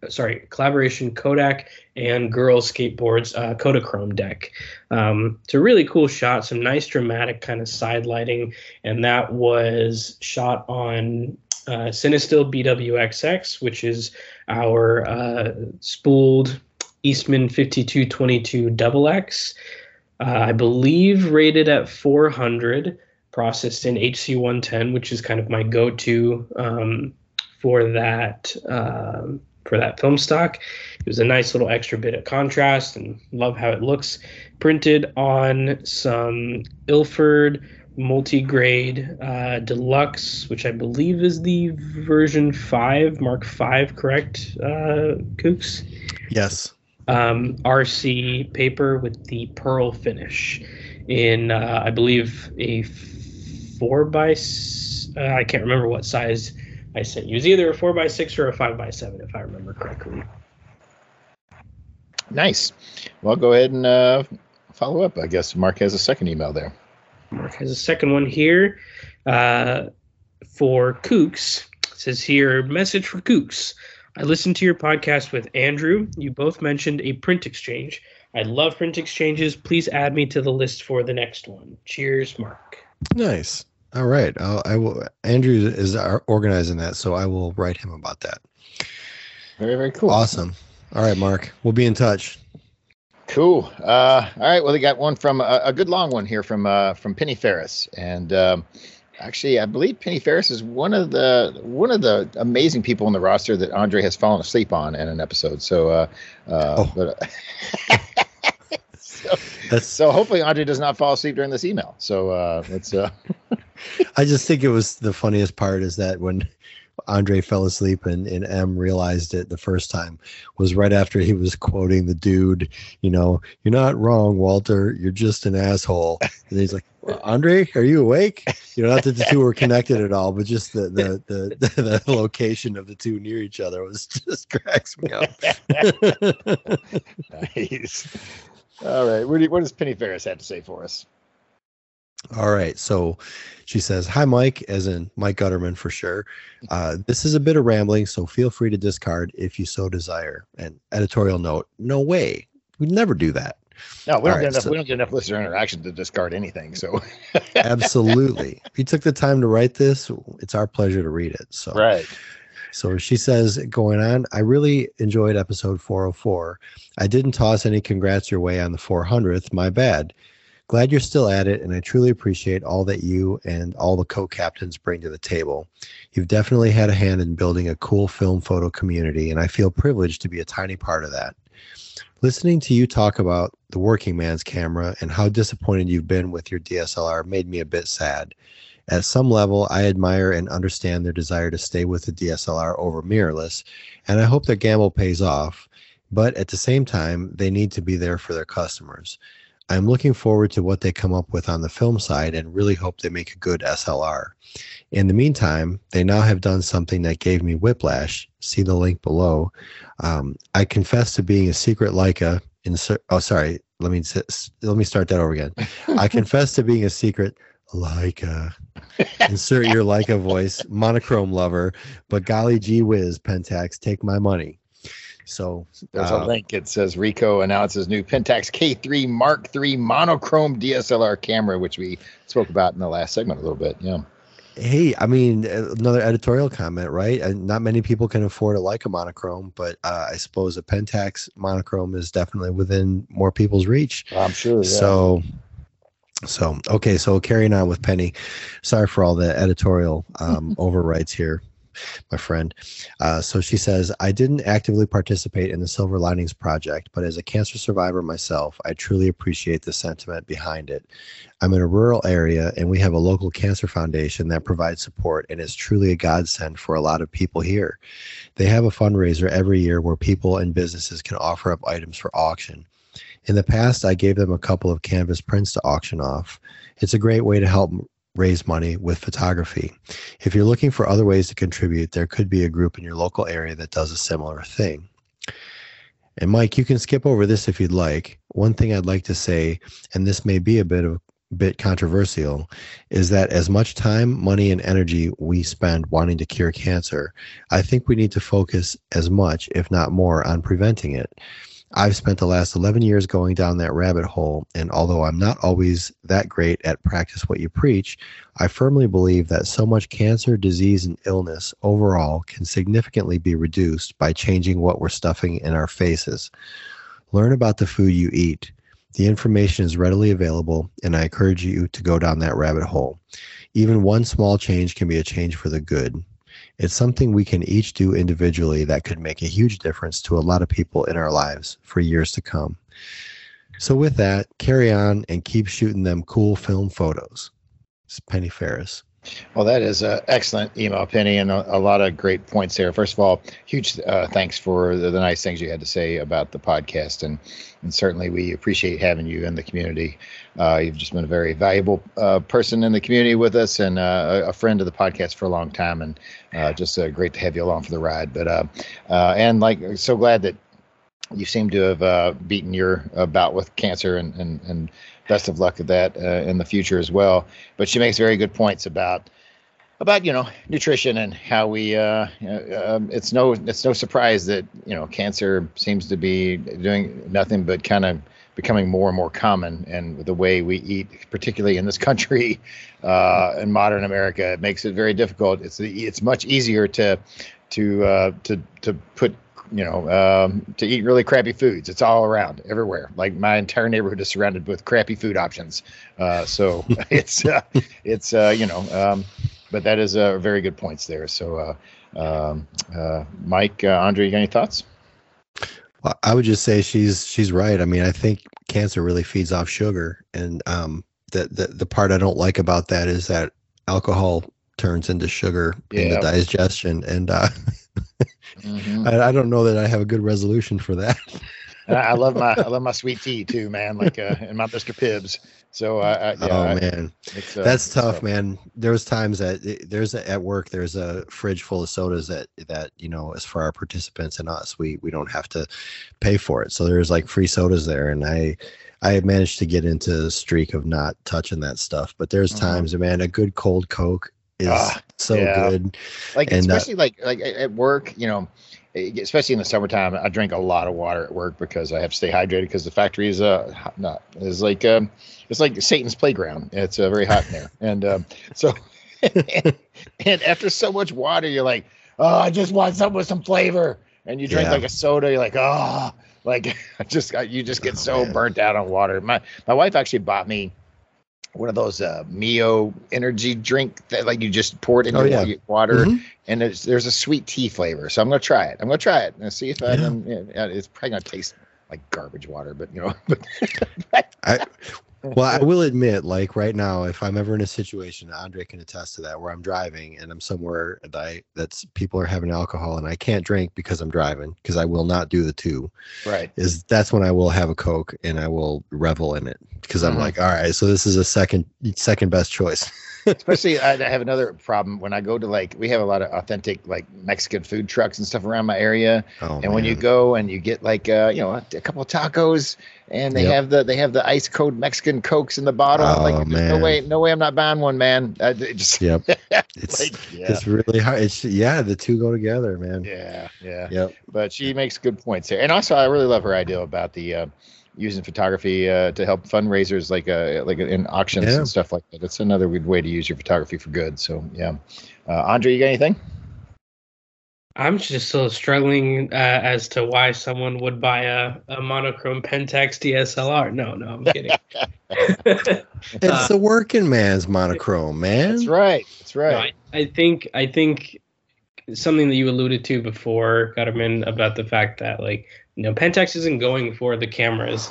and Girls Skateboards Kodachrome deck. It's a really cool shot, some nice dramatic kind of side lighting, and that was shot on Cinestill BWXX, which is our spooled Eastman 5222 XX. I believe rated at 400. Processed in HC110, which is kind of my go-to for that film stock. It was a nice little extra bit of contrast, and love how it looks. Printed on some Ilford multi-grade deluxe, which I believe is the version 5, Mark 5, correct, Kooks? Yes. RC paper with the pearl finish in, I believe, a 4x. I can't remember what size I sent you. It was either a 4x6 or a 5x7, if I remember correctly. Nice. Well, go ahead and follow up. I guess Mark has a second email there. Mark has a second one here for Kooks. It says here, message for Kooks. I listened to your podcast with Andrew. You both mentioned a print exchange. I love print exchanges. Please add me to the list for the next one. Cheers, Mark. Nice. All right. I will. Andrew is organizing that, so I will write him about that. Very, very cool. Awesome. All right, Mark. We'll be in touch. Cool. All right. Well, they got one from a good long one here from Penny Ferris, and actually, I believe Penny Ferris is one of the amazing people on the roster that Andre has fallen asleep on in an episode. So, So hopefully Andre does not fall asleep during this email. So let's. I just think it was the funniest part is that when Andre fell asleep and M realized it the first time was right after he was quoting the dude, you're not wrong, Walter. You're just an asshole. And he's like, well, Andre, are you awake? Not that the two were connected at all, but just the location of the two near each other was just cracks me up. Nice. All right. What does Penny Ferris have to say for us? All right. So she says, hi, Mike, as in Mike Gutterman for sure. This is a bit of rambling, so feel free to discard if you so desire. And editorial note, no way. We'd never do that. No, we don't get enough listener interaction to discard anything. So absolutely. If you took the time to write this, it's our pleasure to read it. So right. So she says, going on, I really enjoyed episode 404. I didn't toss any congrats your way on the 400th. My bad. Glad you're still at it, and I truly appreciate all that you and all the co-captains bring to the table. You've definitely had a hand in building a cool film photo community, and I feel privileged to be a tiny part of that. Listening to you talk about the working man's camera and how disappointed you've been with your DSLR made me a bit sad. At some level, I admire and understand their desire to stay with the DSLR over mirrorless, and I hope their gamble pays off, but at the same time, they need to be there for their customers. I'm looking forward to what they come up with on the film side and really hope they make a good SLR. In the meantime, they now have done something that gave me whiplash. See the link below. I confess to being a secret Leica. Let me start that over again. I confess to being a secret Leica. Insert your Leica voice, monochrome lover, but golly gee whiz, Pentax, take my money. So there's a link. It says Ricoh announces new Pentax K3 Mark III monochrome DSLR camera, which we spoke about in the last segment a little bit. Yeah. Hey, I mean, another editorial comment, right? Not many people can afford a Leica monochrome, but I suppose a Pentax monochrome is definitely within more people's reach. I'm sure. Yeah. So okay, so carrying on with Penny. Sorry for all the editorial overwrites here, my friend. So she says, I didn't actively participate in the Silver Linings Project, but as a cancer survivor myself, I truly appreciate the sentiment behind it. I'm in a rural area and we have a local cancer foundation that provides support and is truly a godsend for a lot of people here. They have a fundraiser every year where people and businesses can offer up items for auction. In the past, I gave them a couple of canvas prints to auction off. It's a great way to help raise money with photography. If you're looking for other ways to contribute, there could be a group in your local area that does a similar thing. And Mike, you can skip over this if you'd like. One thing I'd like to say, and this may be a bit controversial, is that as much time, money, and energy we spend wanting to cure cancer, I think we need to focus as much, if not more, on preventing it. I've spent the last 11 years going down that rabbit hole, and although I'm not always that great at practice what you preach, I firmly believe that so much cancer, disease, and illness overall can significantly be reduced by changing what we're stuffing in our faces. Learn about the food you eat. The information is readily available, and I encourage you to go down that rabbit hole. Even one small change can be a change for the good. It's something we can each do individually that could make a huge difference to a lot of people in our lives for years to come. So with that, carry on and keep shooting them cool film photos. It's Penny Ferris. Well, that is an excellent email, Penny, and a lot of great points there. First of all, huge thanks for the nice things you had to say about the podcast, and certainly we appreciate having you in the community. You've just been a very valuable person in the community with us, and a friend of the podcast for a long time, and just great to have you along for the ride. But and so glad that you seem to have beaten your bout with cancer, and best of luck with that in the future as well. But she makes very good points about nutrition and how we it's no surprise that cancer seems to be doing nothing but kind of becoming more and more common, and the way we eat, particularly in this country, in modern America, it makes it very difficult. It's much easier to put to eat really crappy foods. It's all around everywhere. Like my entire neighborhood is surrounded with crappy food options. So it's but that is very good points there. So Mike, Andre, you got any thoughts? Well, I would just say she's right. I mean, I think cancer really feeds off sugar, and the part I don't like about that is that alcohol turns into sugar in the digestion, and I don't know that I have a good resolution for that. I love my sweet tea too, man. Like and my Mr. Pibbs. So man, that's tough, man. There's times that at work there's a fridge full of sodas that is for our participants and us. We don't have to pay for it, so there's like free sodas there, and I managed to get into a streak of not touching that stuff. But there's times, man, a good cold Coke is good. Like, and especially like at work, especially in the summertime, I drink a lot of water at work because I have to stay hydrated, because the factory is it's like Satan's playground. It's very hot in there, and so and after so much water, you're like, oh, I just want something with some flavor, and you drink like a soda, you're like, oh, like you just get burnt out on water. My wife actually bought me one of those Mio energy drink that like you just pour it into water, and there's a sweet tea flavor. So I'm gonna try it. And see if I can. It's probably gonna taste like garbage water, but I will admit, like right now, if I'm ever in a situation, Andre can attest to that, where I'm driving and I'm somewhere that's people are having alcohol and I can't drink because I'm driving, because I will not do the two. Right. That's when I will have a Coke and I will revel in it, because I'm like, all right, so this is a second best choice. Especially, I have another problem when I go to we have a lot of authentic Mexican food trucks and stuff around my area. When you go and you get a couple of tacos, and they have the ice cold Mexican Cokes in the bottle. No way, I'm not buying one, man. It's really hard. The two go together, man. Yeah. But she makes good points there, and also I really love her idea about the using photography to help fundraisers like in auctions and stuff like that. It's another good way to use your photography for good. So yeah, Andre, you got anything? I'm just still struggling as to why someone would buy a monochrome Pentax DSLR. No, I'm kidding. It's the working man's monochrome, man. That's right. No, I think something that you alluded to before, Gutterman, about the fact that Pentax isn't going for the cameras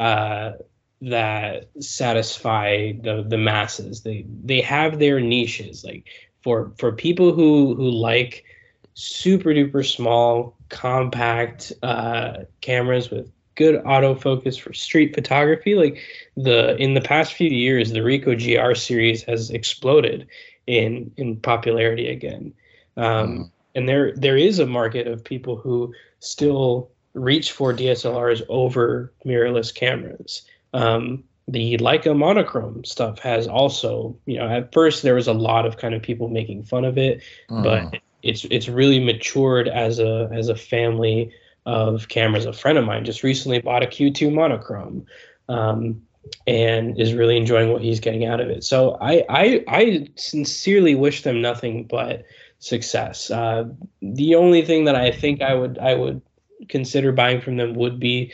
that satisfy the masses. They have their niches. Like for people who like super duper small, compact cameras with good autofocus for street photography. In the past few years, the Ricoh GR series has exploded in popularity again. And there is a market of people who still reach for DSLRs over mirrorless cameras. The Leica monochrome stuff has also, at first there was a lot of kind of people making fun of it, but it's really matured as a family of cameras. A friend of mine just recently bought a Q2 monochrome, and is really enjoying what he's getting out of it. So I sincerely wish them nothing but success. The only thing that I think I would consider buying from them would be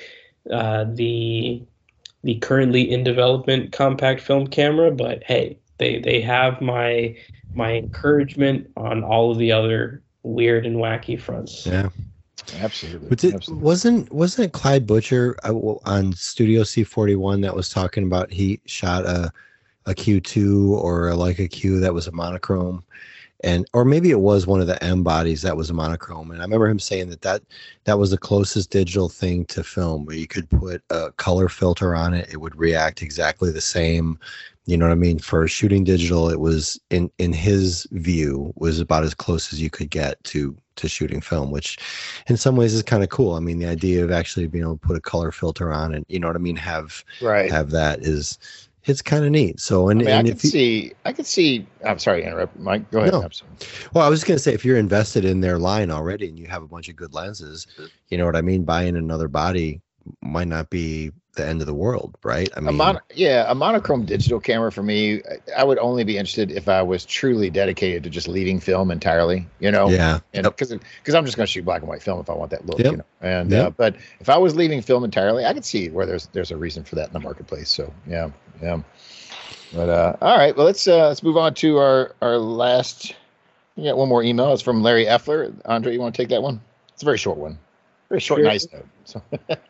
the currently in development compact film camera. But hey, they have my encouragement on all of the other weird and wacky fronts. Yeah, absolutely. But wasn't it Clyde Butcher on Studio C41 that was talking about he shot a Q2 or a Leica Q that was a monochrome, or maybe it was one of the M bodies that was a monochrome, and I remember him saying that was the closest digital thing to film, where you could put a color filter on it, it would react exactly the same. You know what I mean? For shooting digital, it was in his view was about as close as you could get to shooting film, which in some ways is kind of cool. I mean, the idea of actually being able to put a color filter on and have that it's kind of neat. So I could see. I'm sorry to interrupt, Mike. Go ahead. No. Well, I was just gonna say, if you're invested in their line already and you have a bunch of good lenses, you know what I mean. Buying another body might not be the end of the world, right? I mean, a monochrome digital camera for me, I would only be interested if I was truly dedicated to just leaving film entirely, Yeah. And because I'm just going to shoot black and white film if I want that look, And but if I was leaving film entirely, I could see where there's a reason for that in the marketplace. So yeah. But all right, well let's move on to our last. We got one more email. It's from Larry Effler. Andre, you want to take that one? It's a very short one. Very short, nice note. So.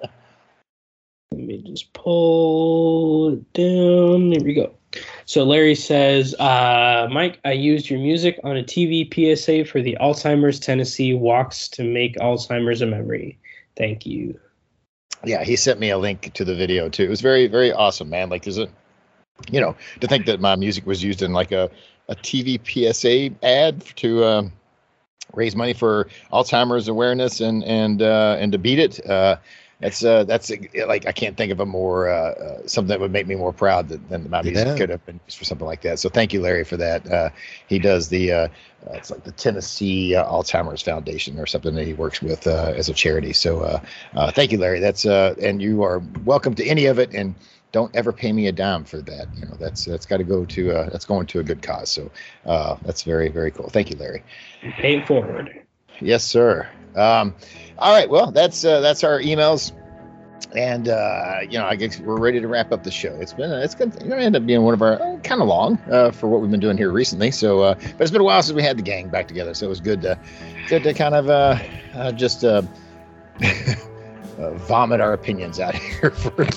Let me just pull it down. There we go. So Larry says, Mike, I used your music on a TV PSA for the Alzheimer's Tennessee Walks to Make Alzheimer's a Memory. Thank you. Yeah, he sent me a link to the video too. It was very, very awesome, man. Like, there's to think that my music was used in like a TV PSA ad to raise money for Alzheimer's awareness and to beat it. That's like, I can't think of a more something that would make me more proud than my music could have been used for something like that. So thank you, Larry, for that. He does the it's like the Tennessee Alzheimer's Foundation or something that he works with as a charity. So thank you, Larry. That's and you are welcome to any of it, and don't ever pay me a dime for that. That's got to go to that's going to a good cause. So that's very, very cool. Thank you, Larry. Pay it forward. Yes, sir. All right, well, that's our emails, and I guess we're ready to wrap up the show. It's going to end up being one of our kind of long for what we've been doing here recently. So, but it's been a while since we had the gang back together, so it was good to kind of just vomit our opinions out here.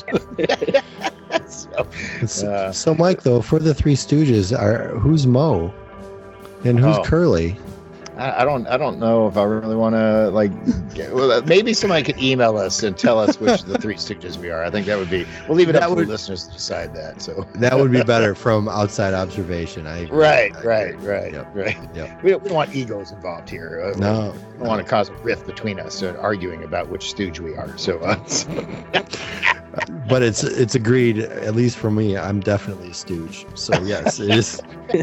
So, Mike, though, for the Three Stooges, who's Mo and who's Curly? I don't know if I really want to maybe somebody could email us and tell us which of the Three Stooges we are. I think that would be, we'll leave it up to the listeners to decide that. So that would be better from outside observation. Right. Yep. We don't want egos involved here. No. We don't want to cause a rift between us arguing about which Stooge we are. So But it's agreed, at least for me. I'm definitely a stooge. So yes, it is.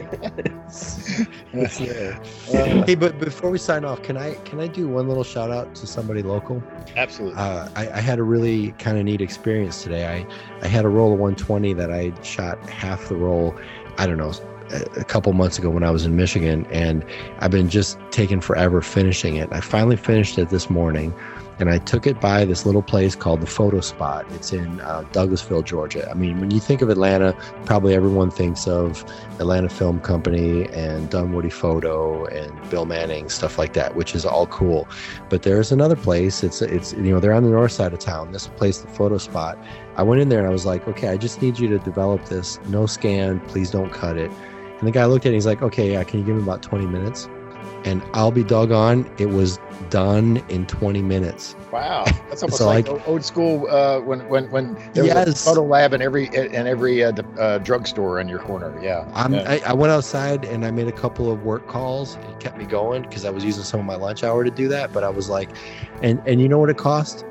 It's there. Hey, but before we sign off, can I do one little shout out to somebody local? Absolutely. I had a really kind of neat experience today. I had a roll of 120 that I shot half the roll, I don't know, a couple months ago when I was in Michigan, and I've been just taking forever finishing it. I finally finished it this morning, and I took it by this little place called the Photo Spot. It's in Douglasville, Georgia. I mean, when you think of Atlanta, probably everyone thinks of Atlanta Film Company and Dunwoody Photo and Bill Manning, stuff like that, which is all cool. But there's another place. It's they're on the north side of town. This place, the Photo Spot. I went in there and I was like, okay, I just need you to develop this. No scan. Please don't cut it. And the guy looked at it and he's like, okay, yeah, can you give me about 20 minutes? And I'll be doggone, it was done in 20 minutes. Wow, that's almost like old school when there was a photo lab in every drugstore in your corner. Yeah. I went outside and I made a couple of work calls. It kept me going because I was using some of my lunch hour to do that. But I was like, and you know what it cost?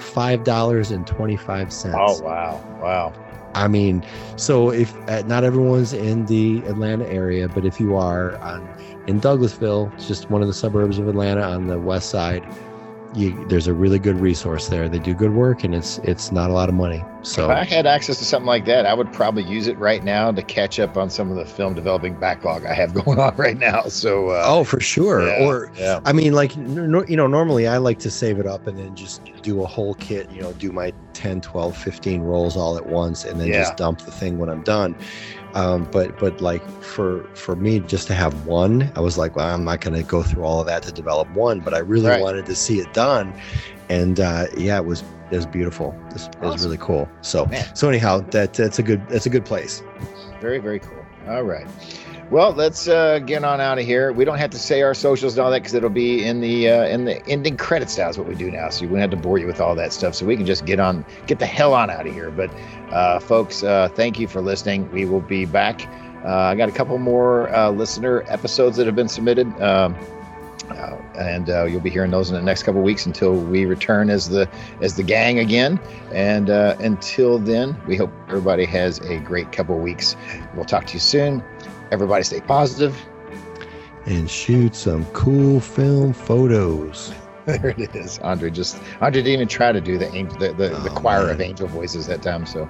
$5.25. Oh wow. I mean, so if not everyone's in the Atlanta area, but if you are in Douglasville, it's just one of the suburbs of Atlanta on the west side, there's a really good resource there. They do good work, and it's not a lot of money. So if I had access to something like that, I would probably use it right now to catch up on some of the film developing backlog I have going on right now. So for sure. I mean, like normally I like to save it up and then just do a whole kit. Do my 10, 12, 15 rolls all at once, and then just dump the thing when I'm done. But like for me just to have one, I was like, well, I'm not going to go through all of that to develop one, but I really wanted to see it done. And it was beautiful. It was really cool. So anyhow, that's a good place. Very, very cool. All right. Well, let's get on out of here. We don't have to say our socials and all that because it'll be in the ending credits now is what we do now. So we won't have to bore you with all that stuff. So we can just get the hell on out of here. But folks, thank you for listening. We will be back. I got a couple more listener episodes that have been submitted. And you'll be hearing those in the next couple of weeks until we return as the gang again. And until then, we hope everybody has a great couple of weeks. We'll talk to you soon. Everybody stay positive. And shoot some cool film photos. There it is. Andre didn't even try to do the choir of angel voices that time. So,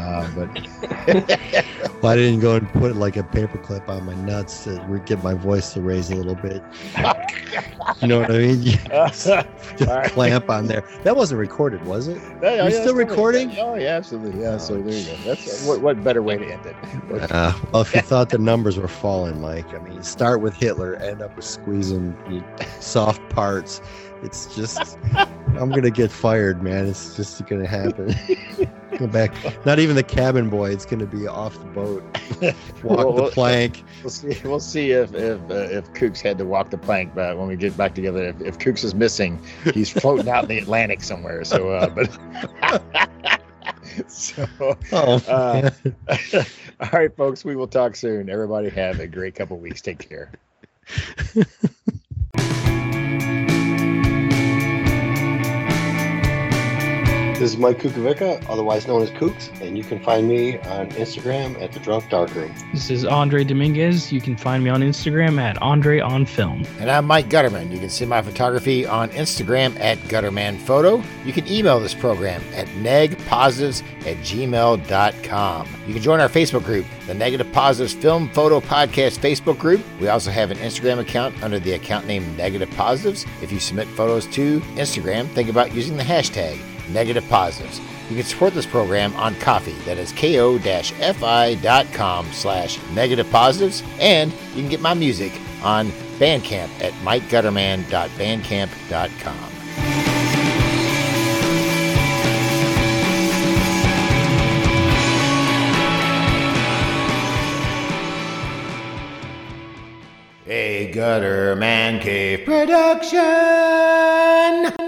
well, I didn't go and put like a paperclip on my nuts to get my voice to raise a little bit. You know what I mean? Just clamp on there. That wasn't recorded, was it? Yeah, you still recording? Oh yeah, absolutely. Yeah. So there you go. That's what better way to end it. Well, if you thought the numbers were falling, Mike, I mean, start with Hitler, end up with squeezing soft parts. It's just, I'm going to get fired, man. It's just going to happen. Go back. Not even the cabin boy. It's going to be off the boat. Walk the plank. We'll see if Kooks had to walk the plank, but when we get back together, if Kooks is missing, he's floating out in the Atlantic somewhere. So, all right, folks, we will talk soon. Everybody have a great couple weeks. Take care. This is Mike Kukovica, otherwise known as Kooks, and you can find me on Instagram at The Drunk Darkroom. This is Andre Dominguez. You can find me on Instagram at Andre on Film. And I'm Mike Gutterman. You can see my photography on Instagram at GuttermanPhoto. You can email this program at negpositives@gmail.com. You can join our Facebook group, the Negative Positives Film Photo Podcast Facebook group. We also have an Instagram account under the account name Negative Positives. If you submit photos to Instagram, think about using the hashtag Negative Positives. You can support this program on Ko-fi. That is ko-fi.com/Negative Positives. And you can get my music on Bandcamp at mikegutterman.bandcamp.com. A Gutter Man Cave production.